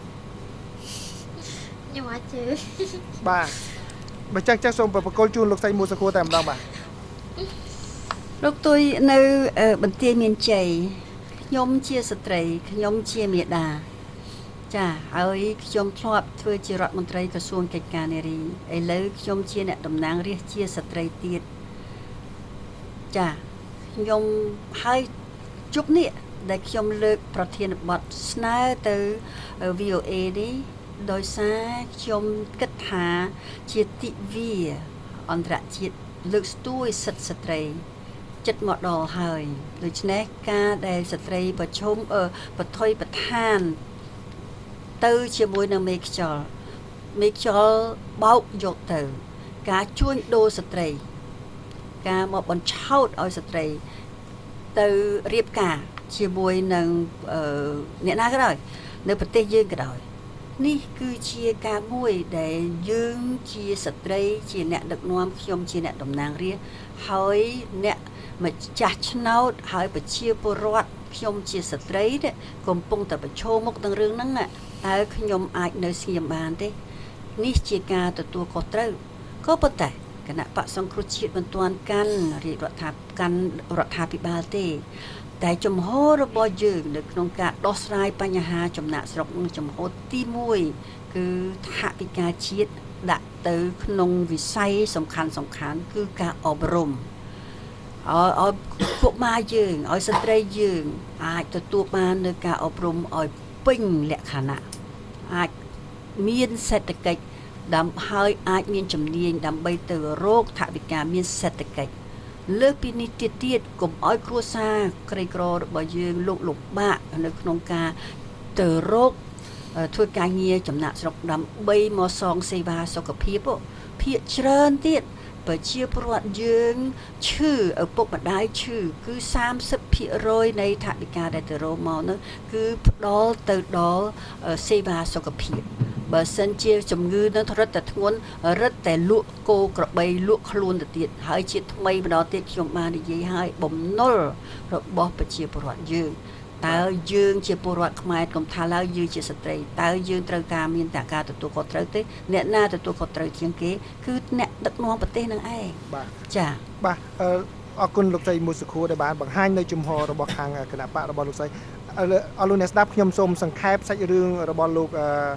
ខ្ញុំអត់ជឿបាទបើចឹងចឹងសូមប្រកល់ជូនលោកស្រីមួយសង្ឃួរតែម្ដងបាទលោកទុយនៅបន្ទាយមានជ័យខ្ញុំជាស្ត្រីខ្ញុំជាមាតាចាហើយខ្ញុំធ្លាប់ធ្វើជារដ្ឋមន្ត្រីក្រសួងកិច្ចការនារីឥឡូវខ្ញុំជាអ្នកតំណាងរាស្ត្រជាស្ត្រីទៀតចាខ្ញុំហើយជប់នេះដែលខ្ញុំលើកប្រធានបទស្នើទៅ វី អូ អេ នេះដោយសារខ្ញុំគិតថាជាទិវាអន្តរជាតិលើកស្ទួយសិទ្ធិស្ត្រីចិត្តមកដល់ហើយដូច្នេះការដែលស្ត្រីប្រជុំបថុយប្រឋានទៅជាមួយនឹងមេខ្យល់មេខ្យល់បោកយកទៅការជួញដូរស្ត្រីការមកបញ្ឆោតឲ្យស្ត្រីទៅរៀបការជាមួយនឹងអ្នកណាក៏ដោយនៅប្រទេសយើងក៏ដោយនេះគឺជាការមួយដែលយើងជាស្ត្រីជាអ្នកដឹកនាំខ្ញុំជាអ្នកតំណាងរាស្ត្រហើយអ្នកម្ចាស់ឆ្នោតហើយប្រជាពលរដ្ឋខ្ញុំជាស្ត្រីកំពុងតែប្រឈមមុខនឹងរឿងហ្នឹងតើខ្ញុំអាចនៅស្ងៀមបានទេនេះជាការទទួលខុសត្រូវក៏ប៉ុន្តែគណៈបក្សសង្គ្រោះជាតិមិនទាន់កាន់រាជរដ្ឋាភិបាលកាន់រដ្ឋាភិបាលទេតែចំហរបស់យើងនៅក្នុងការដោះស្រាយបញ្ហាចំណាក់ស្រុកនឹងចំហទីមួយគឺថវិកាជាតិដាក់ទៅក្នុងវិស័យសំខាន់សំខាន់គឺការអប់រំឲ្យឲ្យកុមារយើងឲ្យស្ត្រីយើងអាចទទួលបាននៅការអប់រំឲ្យពេញលក្ខណៈអាចមានសេដ្ឋកិច្ចដើម្បីឲ្យអាចមានជំនាញដើម្បីទៅរកថវិកាមានសេដ្ឋកិច្ចលើសពីនេះទៀតទៀតកុំឲ្យគ្រួសារក្រីក្ររបស់យើងលោកលំបាកនៅក្នុងការទៅរកធ្វើការងារចំណាក់ស្រុកដើម្បីមកសងសេវាសុខភាពភាគច្រើនទៀតប្រជាពលរដ្ឋយើងឈឺឪពុកម្ដាយឈឺគឺសាមសិបភាគរយនៃថវិកាដែលទៅរកមកនោះគឺផ្ដល់ទៅដល់សេវាសុខភាពបើសិនជាជំងឺនឹងរឹតតែធ្ងន់រឹតតែលក់គោក្របីលក់ខ្លួនទៅទៀតហើយជាថ្មីម្ដងទៀតខ្ញុំបាននិយាយឲ្យបំណុលរបស់ប្រជាពលរដ្ឋយើងតើយើងជាពលរដ្ឋខ្មែរកុំថាឡើយយើងជាស្ត្រីតើយើងត្រូវការមានតែការទទួលខុសត្រូវទេអ្នកណាទទួលខុសត្រូវជាងគេគឺអ្នកដឹកនាំប្រទេសនឹងឯងបាទចាបាទអរគុណលោកស្រីមួយសុខួរដែលបានបង្ហាញនៅជំហររបស់ខាងគណៈបករបស់លោកស្រីអរលោកអ្នកស្ដាប់ខ្ញុំសូមសង្ខេបសាច់រឿងរបស់លោក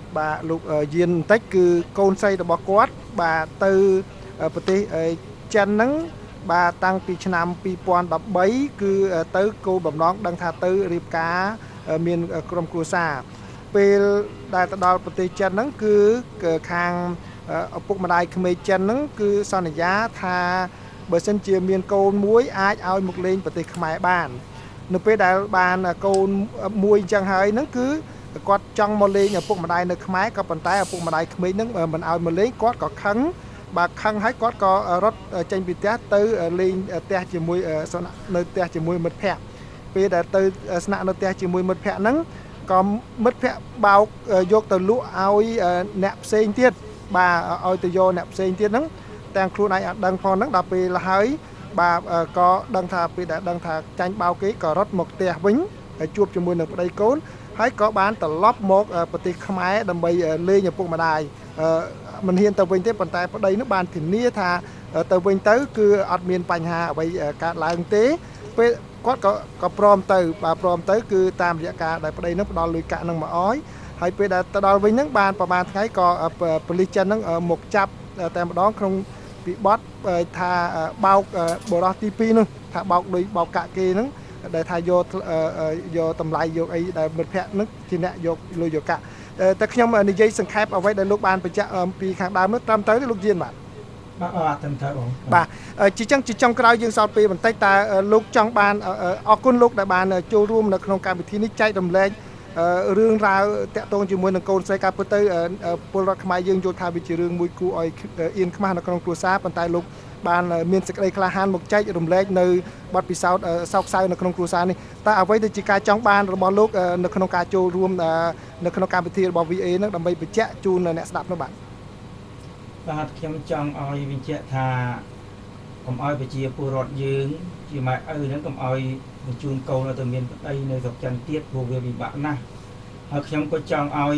បាទលោកយានបន្តិចគឺកូនស្រីរបស់គាត់បាទទៅប្រទេសចិនហ្នឹងបាទតាំងពីឆ្នាំពីរពាន់ដប់បីគឺទៅគោលបំណងដឹងថាទៅរៀបការមានក្រុមគ្រួសារពេលដែលទៅដល់ប្រទេសចិនហ្នឹងគឺខាងឪពុកម្ដាយក្មេកចិនហ្នឹងគឺសន្យាថាបើសិនជាមានកូនមួយអាចឲ្យមកលេងប្រទេសខ្មែរបាននៅពេលដែលបានកូនមួយអញ្ចឹងហើយហ្នឹងគឺគាត់ចង់មកលេងឪពុកម្ដាយនៅខ្មែរក៏ប៉ុន្តែឪពុកម្ដាយក្មេកហ្នឹងមិនឲ្យមកលេងគាត់ក៏ខឹងបាទខឹងហើយគាត់ក៏រត់ចេញពីផ្ទះទៅលេងផ្ទះជាមួយនៅផ្ទះជាមួយមិត្តភ័ក្តិពេលដែលទៅស្នាក់នៅផ្ទះជាមួយមិត្តភ័ក្តិហ្នឹងក៏មិត្តភ័ក្តិបោកយកទៅលក់ឲ្យអ្នកផ្សេងទៀតបាទឲ្យទៅយកអ្នកផ្សេងទៀតហ្នឹងទាំងខ្លួនឯងអត់ដឹងផងហ្នឹងដល់ពេលហើយបាទក៏ដឹងថាពេលដែលដឹងថាចាញ់បោកគេក៏រត់មកផ្ទះវិញហើយជួបជាមួយនឹងប្តីកូនហើយក៏បានត្រឡប់មកប្រទេសខ្មែរដើម្បីលេងឪពុកម្ដាយមិនហ៊ានទៅវិញទេប៉ុន្តែប្តីនោះបានធានាថាទៅវិញទៅគឺអត់មានបញ្ហាអ្វីកើតឡើងទេពេលគាត់ក៏ក៏ព្រមទៅបាទព្រមទៅគឺតាមរយៈការដែលប្តីនោះផ្ដល់លុយកាក់នឹងមកអោយហើយពេលដែលទៅដល់វិញហ្នឹងបានប្រហែលថ្ងៃក៏ប៉ូលីសចិនហ្នឹងមកចាប់តែម្ដងក្នុងពីបទថាបោកបរិសុទ្ធទីពីរនោះថាបោកលុយបោកកាក់គេហ្នឹងដែលថាយកយកតម្លៃយកអីដែលមិត្តភ័ក្តិហ្នឹងជាអ្នកយកលុយយកកាក់តែខ្ញុំនិយាយសង្ខេបអ្វីដែលលោកបានបញ្ជាក់ពីខាងដើមនោះត្រឹមត្រូវទេលោកយានបាទបាទអត់ត្រឹមត្រូវបងបាទជាចឹងជាចុងក្រោយយើងសល់ពេលបន្តិចតើលោកចង់បានអរគុណលោកដែលបានចូលរួមនៅក្នុងកម្មវិធីនេះចែករំលែករឿងរ៉ាវតាក់ទងជាមួយនឹងកូនស្រីការពិតទៅពលរដ្ឋខ្មែរយើងយល់ថាវាជារឿងមួយគួរឲ្យអៀនខ្មាស់នៅក្នុងគ្រួសារប៉ុន្តែលោកបានមានសេចក្តីក្លាហានមកចែករំលែកនៅបទពិសោធន៍សោកសៅនៅក្នុងគ្រួសារនេះតើអ្វីដែលជាការចង់បានរបស់លោកនៅក្នុងការចូលរួមនៅក្នុងកម្មវិធីរបស់ វី អេ នឹងដើម្បីបញ្ជាក់ជូនអ្នកស្ដាប់នោះបាទបាទខ្ញុំចង់ឲ្យបញ្ជាក់ថាកុំឲ្យប្រជាពលរដ្ឋយើងជាម៉ែឪហ្នឹងកុំឲ្យបញ្ជូនកូនទៅមានប្តីនៅស្រុកចិនទៀតព្រោះវាពិបាកណាស់ហើយខ្ញុំក៏ចង់ឲ្យ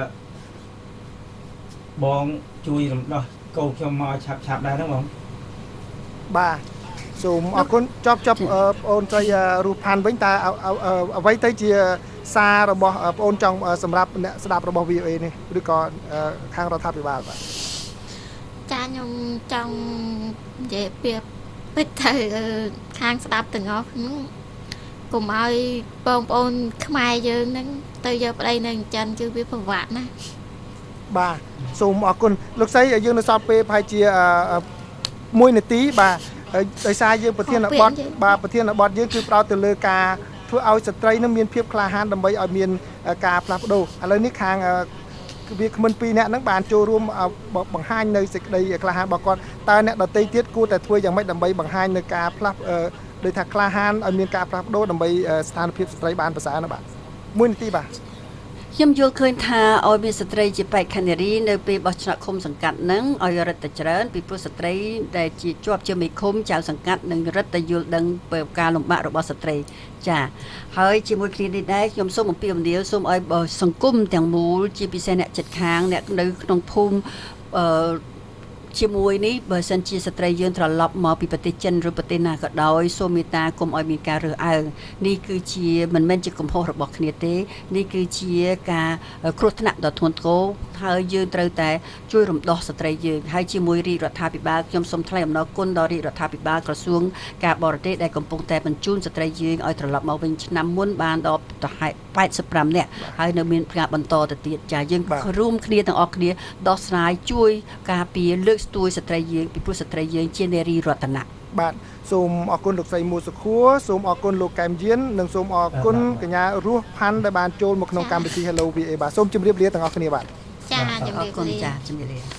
បងជួយរំដោះកូនខ្ញុំមកឆាប់ឆាប់ដែរហ្នឹងបងបាទសូមអរគុណចប់ចប់បងអូនស្រីរស់ផាន់វិញតើអ្វីទៅជាសាររបស់បងអូនចង់សម្រាប់អ្នកស្ដាប់របស់ វី អូ អេ នេះឬក៏ខាងរដ្ឋាភិបាលបាទចាខ្ញុំចង់និយាយពីពិតទៅខាងស្ដាប់ទាំងអស់ហ្នឹងកុំឲ្យបងប្អូនខ្មែរយើងហ្នឹងទៅយកប្តីនៅចិនគឺវាពិបាកណាស់បាទសូមអរគុណលោកស្រីយើងនៅសល់ពេលប្រហែលជាមួយនាទីបាទដោយសារយើងប្រធានបទបាទប្រធានបទយើងគឺផ្ដោតទៅលើការធ្វើឲ្យស្ត្រីនឹងមានភាពក្លាហានដើម្បីឲ្យមានការផ្លាស់ប្ដូរឥឡូវនេះខាងវាគ្មិនពីរអ្នកហ្នឹងបានចូលរួមបង្ហាញនៅសេចក្តីក្លាហានរបស់គាត់តើអ្នកដទៃទៀតគួរតែធ្វើយ៉ាងម៉េចដើម្បីបង្ហាញនៅការផ្លាស់ដោយថាក្លាហានឲ្យមានការផ្លាស់ប្ដូរដើម្បីស្ថានភាពស្ត្រីបានប្រសើរណាបាទមួយនាទីបាទខ្ញុំយល់ឃើញថាឲ្យមានស្ត្រីជាបេក្ខនារីនៅពេលបោះឆ្នោតឃុំសង្កាត់ហ្នឹងឲ្យរឹតតែច្រើនពីព្រោះស្ត្រីដែលជាជាប់ជាមេឃុំចៅសង្កាត់នឹងរឹតតែយល់ដឹងពីការលំបាករបស់ស្ត្រីចាហើយជាមួយគ្នានេះដែរខ្ញុំសូមអំពាវនាវសូមឲ្យសង្គមទាំងមូលជាពិសេសអ្នកជិតខាងអ្នកនៅក្នុងភូមិអឺជាមួយនេះបើសិនជាស្ត្រីយើងត្រឡប់មកពីប្រទេសចិនឬប្រទេសណាក៏ដោយសូមមេត្តាកុំឲ្យមានការរើសអើងនេះគឺជាមិនមែនជាកំហុសរបស់គ្នាទេនេះគឺជាការគ្រោះថ្នាក់ដ៏ធ្ងន់ធ្ងរហើយយើងត្រូវតែជួយរំដោះស្ត្រីយើងហើយជាមួយរាជរដ្ឋាភិបាលខ្ញុំសូមថ្លែងអំណរគុណដល់រាជរដ្ឋាភិបាលក្រសួងការបរទេសដែលកំពុងតែបញ្ជូនស្ត្រីយើងឲ្យត្រឡប់មកវិញឆ្នាំមុនបានដល់ប៉ែតសិបប្រាំនាក់ហើយនៅមានការបន្តទៅទៀតចាយើងរួមគ្នាទាំងអស់គ្នាដោះស្រាយជួយការពារលើកស្ទួយស្ត្រីយើងពីព្រោះស្ត្រីយើងជានារីរតនៈបាទសូមអរគុណលោកស្រីមួសុខួរសូមអរគុណលោកកែមយាននិងសូមអរគុណកញ្ញារស់ផាន់ដែលបានចូលមកក្នុងកម្មវិធី Hello វី អេ បាទសូមជម្រាបលាទាំងអស់គ្នាបាទចាជម្រាបលាអរគុណចាជម្រាបលា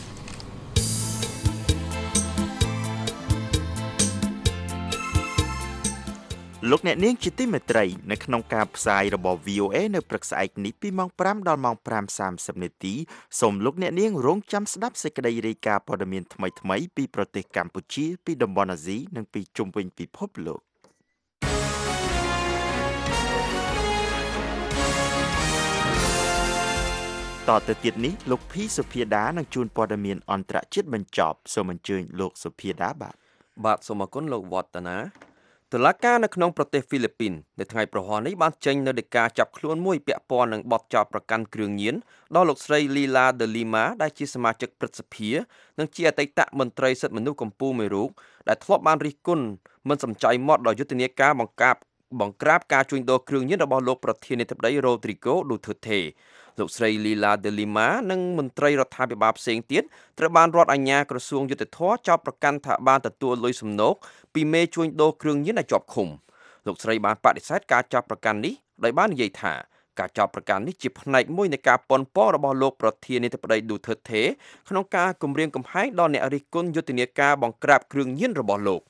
លោកអ្នកនាងជាទីមេត្រីនៅក្នុងការផ្សាយរបស់ វី អូ អេ នៅព្រឹកស្អែកនេះពីម៉ោងប្រាំដល់ម៉ោងប្រាំសាមសិបនាទីសូមលោកអ្នកនាងរងចាំស្ដាប់សេចក្តីរាយការណ៍ព័ត៌មានថ្មីៗពីប្រទេសកម្ពុជាពីតំបន់អាស៊ីនិងពីជុំវិញពិភពលោកតទៅទៀតនេះលោកភីសុភាដានឹងជួនព័ត៌មានអន្តរជាតិបញ្ចប់សូមអញ្ជើញលោកសុភាដាបាទបាទសូមអរគុណលោកវឌ្ឍនាតុលាការនៅក្នុងប្រទេសហ្វីលីពីននៅថ្ងៃប្រហ័សនេះបានចេញនូវដីកាចាប់ខ្លួនមួយពាក់ព័ន្ធនឹងបទចោទប្រកាន់គ្រឿងញៀនដល់លោកស្រី Lila de Lima ដែលជាសមាជិកព្រឹទ្ធសភានិងជាអតីតមន្ត្រីសិទ្ធិមនុស្សកម្ពុជាមួយរូបដែលធ្លាប់បានរិះគន់មិនសំចៃមាត់ដល់យុទ្ធនាការបង្ក្រាបបង្ក្រាបការជួញដូរគ្រឿងញៀនរបស់លោកប្រធានាធិបតី Rodrigo Duterte លោកស្រី Lila de Lima និងមន្ត្រីរដ្ឋាភិបាលផ្សេងទៀតត្រូវបានរដ្ឋអាជ្ញាក្រសួងយុតិធធម៌ចោទប្រកាន់ថាបានទទួលលុយសំណូកពីមេជួញដូរគ្រឿងញៀនដែលជាប់ឃុំលោកស្រីបានបដិសេធការចោទប្រកាន់នេះដោយបាននិយាយថាការចោទប្រកាន់នេះជាផ្នែកមួយនៃការប៉ុនប៉ងរបស់លោកប្រធានាធិបតី Duterte ក្នុងការគំរាមកំហែងដល់អ្នករិះគន់យុទ្ធនាការបង្ក្រាបគ្រឿងញៀនរបស់លោក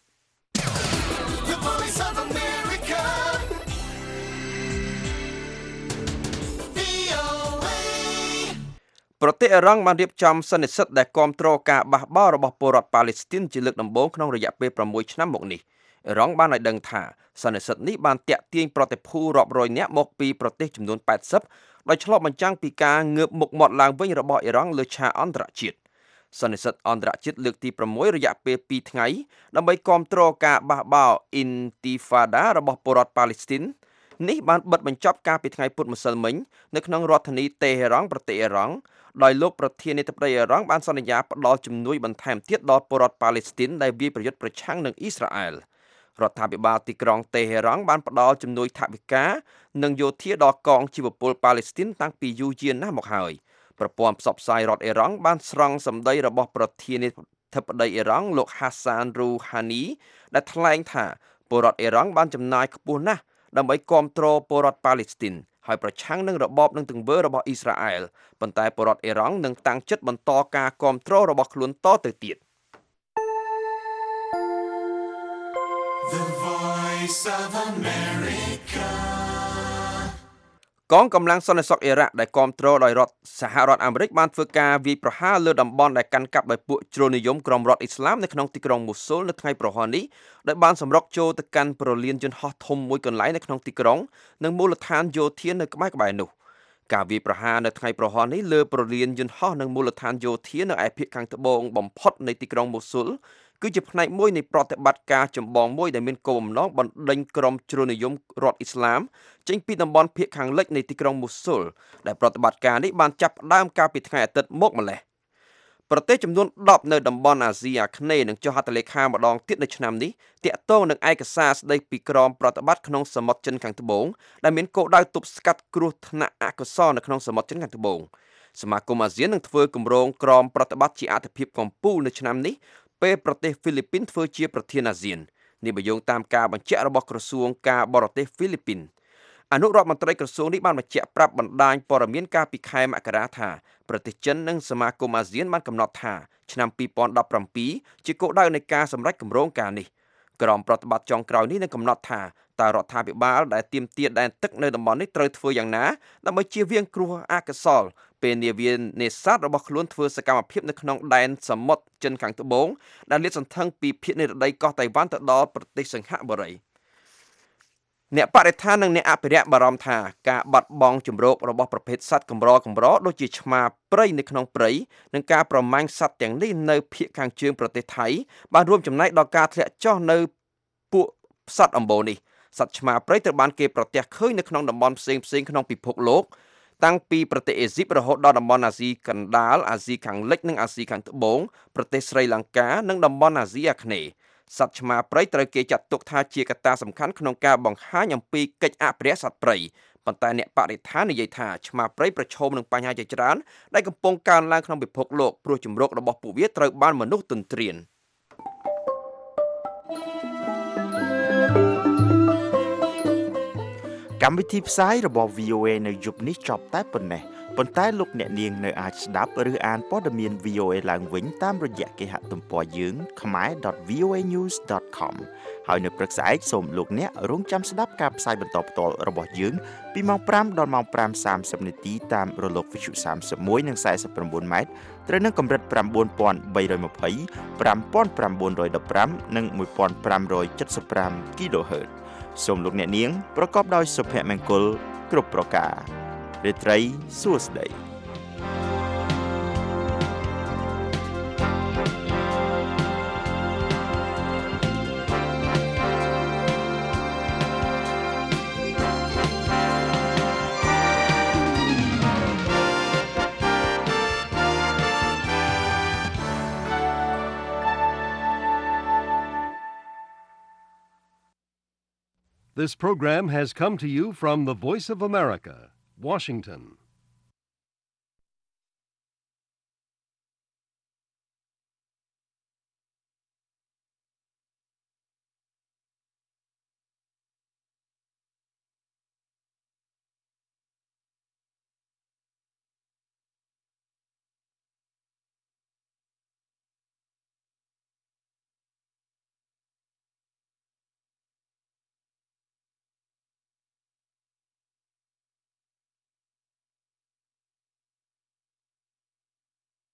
ប្រទេសអ៊ីរ៉ង់បានរៀបចំសន្និសីទដែលគាំទ្រការបះបោររបស់ពលរដ្ឋប៉ាឡេស្ទីនជាលើកដំបូងក្នុងរយៈពេលប្រាំមួយឆ្នាំមកនេះអ៊ីរ៉ង់បានឲ្យដឹងថាសន្និសីទនេះបានទាក់ទាញប្រតិភូរាប់រយនាក់មកពីប្រទេសចំនួនប៉ែតសិបដោយឆ្លុះបញ្ចាំងពីការងើបមុខមាត់ឡើងវិញរបស់អ៊ីរ៉ង់លើឆាកអន្តរជាតិសន្និសីទអន្តរជាតិលើកទីប្រាំមួយរយៈពេលពីរថ្ងៃដើម្បីគាំទ្រការបះបោរ Intifada របស់ពលរដ្ឋប៉ាឡេស្ទីននេះបានបិទបញ្ចប់ការពីថ្ងៃពុធម្សិលមិញនៅក្នុងរដ្ឋធានីតេហេរ៉ង់ប្រទេសអ៊ីរ៉ង់ដោយលោកប្រធានាធិបតីអ៊ីរ៉ង់បានសន្យាផ្ដល់ជំនួយបន្ថែមទៀតដល់ពលរដ្ឋប៉ាឡេស្ទីនដែលវាយប្រយុទ្ធប្រឆាំងនឹងអ៊ីស្រាអែលរដ្ឋាភិបាលទីក្រុងតេហេរ៉ង់បានផ្ដល់ជំនួយថវិកានិងយោធាដល់កងជីវពលប៉ាឡេស្ទីនតាំងពីយូរយារណាស់មកហើយប្រព័ន្ធផ្សព្វផ្សាយរដ្ឋអ៊ីរ៉ង់បានស្រង់សម្ដីរបស់ប្រធានាធិបតីអ៊ីរ៉ង់លោក Hassan Rouhani ដែលថ្លែងថាពលរដ្ឋអ៊ីរ៉ង់បានចំណាយខ្ពស់ណាស់ដើម្បីគាំទ្រពលរដ្ឋប៉ាឡេស្ទីនហើយប្រឆាំងនឹងរបបនឹងទង្វើរបស់អ៊ីស្រាអែលប៉ុន្តែពលរដ្ឋអ៊ីរ៉ង់នឹងតាំងចិត្តបន្តការគាំទ្ររបស់ខ្លួនតទៅទៀត The Voice of America កងកម្លាំងសន្តិសុខអ៊ីរ៉ាក់ដែលគាំទ្រដោយរដ្ឋសហរដ្ឋអាមេរិកបានធ្វើការវាយប្រហារលើតំបន់ដែលកាន់កាប់ដោយពួកជ្រុលនិយមក្រុមរដ្ឋអ៊ីស្លាមនៅក្នុងទីក្រុងមូស៊ូលនៅថ្ងៃប្រហ័សនេះដោយបានសម្រុកចូលទៅកាន់ប្រលានយន្តហោះធំមួយកន្លែងនៅក្នុងទីក្រុងនិងមូលដ្ឋានយោធានៅក្បែរៗនោះការវាយប្រហារនៅថ្ងៃប្រហ័សនេះលើប្រលានយន្តហោះនិងមូលដ្ឋានយោធានៅឯភាគខាងត្បូងបំផុតនៃទីក្រុងមូស៊ូលគឺជាផ្នែកមួយនៃប្រតិបត្តិការចម្បងមួយដែលមានគោលបំណងបណ្ដេញក្រុមជ្រុលនិយមរដ្ឋអ៊ីស្លាមចេញពីតំបន់ភាគខាងលិចនៃទីក្រុងមូស៊ូលដែលប្រតិបត្តិការនេះបានចាប់ផ្ដើមកាលពីថ្ងៃអាទិត្យមកម្លេះប្រទេសចំនួនដប់នៅតំបន់អាស៊ីអាគ្នេយ៍នឹងចុះហត្ថលេខាម្ដងទៀតនៅឆ្នាំនេះទាក់ទងនឹងឯកសារស្ដីពីក្រមប្រតិបត្តិក្នុងសមុទ្រចិនខាងត្បូងដែលមានគោលដៅទប់ស្កាត់គ្រោះថ្នាក់អកុសលនៅក្នុងសមុទ្រចិនខាងត្បូងសមាគមអាស៊ាននឹងធ្វើគម្រោងក្រមប្រតិបត្តិជាអត្ថភាពកំពូលនៅឆ្នាំនេះពេលប្រទេសហ្វីលីពីនធ្វើជាប្រធានអាស៊ាននេះបញ្យងតាមការបញ្ជាក់របស់ក្រសួងការបរទេសហ្វីលីពីនអនុរដ្ឋមន្ត្រីក្រសួងនេះបានបញ្ជាក់ប្រាប់បណ្ដាញព័ត៌មានកាលពីខែមករាថាប្រទេសចិននិងសមាគមអាស៊ានបានកំណត់ថាឆ្នាំពីរពាន់ដប់ប្រាំពីរជាគោលដៅនៃការសម្រេចគម្រោងការនេះក្រមប្រតិបត្តិចុងក្រោយនេះនឹងកំណត់ថាតើរដ្ឋាភិបាលដែលទាមទារដែនទឹកនៅតំបន់នេះត្រូវធ្វើយ៉ាងណាដើម្បីជៀសវាងគ្រោះអកុសលពេលនាវានេសាទរបស់ខ្លួនធ្វើសកម្មភាពនៅក្នុងដែនសមុទ្រចិនខាងត្បូងដែលលាតសន្ធឹងពីភាគនិរតីកោះតៃវ៉ាន់ទៅដល់ប្រទេសសិង្ហបុរីអ្នកបរិស្ថាននិងអ្នកអភិរក្សបារម្ភថាការបាត់បង់ជម្រករបស់ប្រភេទសត្វកម្រកម្រដូចជាឆ្មាព្រៃនៅក្នុងព្រៃនិងការប្រមាញ់សត្វទាំងនេះនៅភាគខាងជើងប្រទេសថៃបានរួមចំណែកដល់ការធ្លាក់ចុះនៅពួកសត្វអម្បូរនេះសត្វឆ្មាព្រៃត្រូវបានគេប្រទះឃើញនៅក្នុងតំបន់ផ្សេងៗក្នុងពិភពលោកតាំងពីប្រទេសអេស៊ីបរហូតដល់តំបន់អាស៊ីកណ្ដាលអាស៊ីខាងលិចនិងអាស៊ីខាងត្បូងប្រទេសស្រីលង្កានិងតំបន់អាស៊ីអាគ្នេយ៍សត្វឆ្មាព្រៃត្រូវគេចាត់ទុកថាជាកត្តាសំខាន់ក្នុងការបង្ហាញអំពីកិច្ចអភិរក្សសត្វព្រៃប៉ុន្តែអ្នកបរិស្ថាននិយាយថាឆ្មាព្រៃប្រឈមនឹងបញ្ហាជាច្រើនដែលកំពុងកើនឡើងក្នុងពិភពលោកព្រោះជម្រករបស់ពួកវាត្រូវបានមនុស្សទន្ទ្រានកម្មវិធីផ្សាយរបស់ វី អូ เอ នៅយប់នេះចប់តែប៉ុណ្ណេះប៉ុន្តែលោកអ្នកនាងនៅអាចស្ដាប់ឬអានព័ត៌មាន វី អូ เอ ឡើងវិញតាមរយៈគេហទំព័រយើង khmae dot v o a news dot com ហើយនៅព្រឹកស្អែកសូមលោកអ្នករងចាំស្ដាប់ការផ្សាយបន្តផ្ទាល់របស់យើងពីម៉ោងប្រាំដល់ម៉ោងប្រាំសាមសិបនាទីតាមរលកវិទ្យុសាមសិបមួយនិងសាយសិប៩ម៉ែត្រត្រូវនឹងកម្រិត៩,៣២០ ៥,៩១៥ និង១,៥៧៥ kHzសូមលោកអ្នកនាងប្រកបដោយសុភមង្គលគ្រប់ប្រការរាត្រីសួស្តី This program has come to you from the Voice of America, Washington.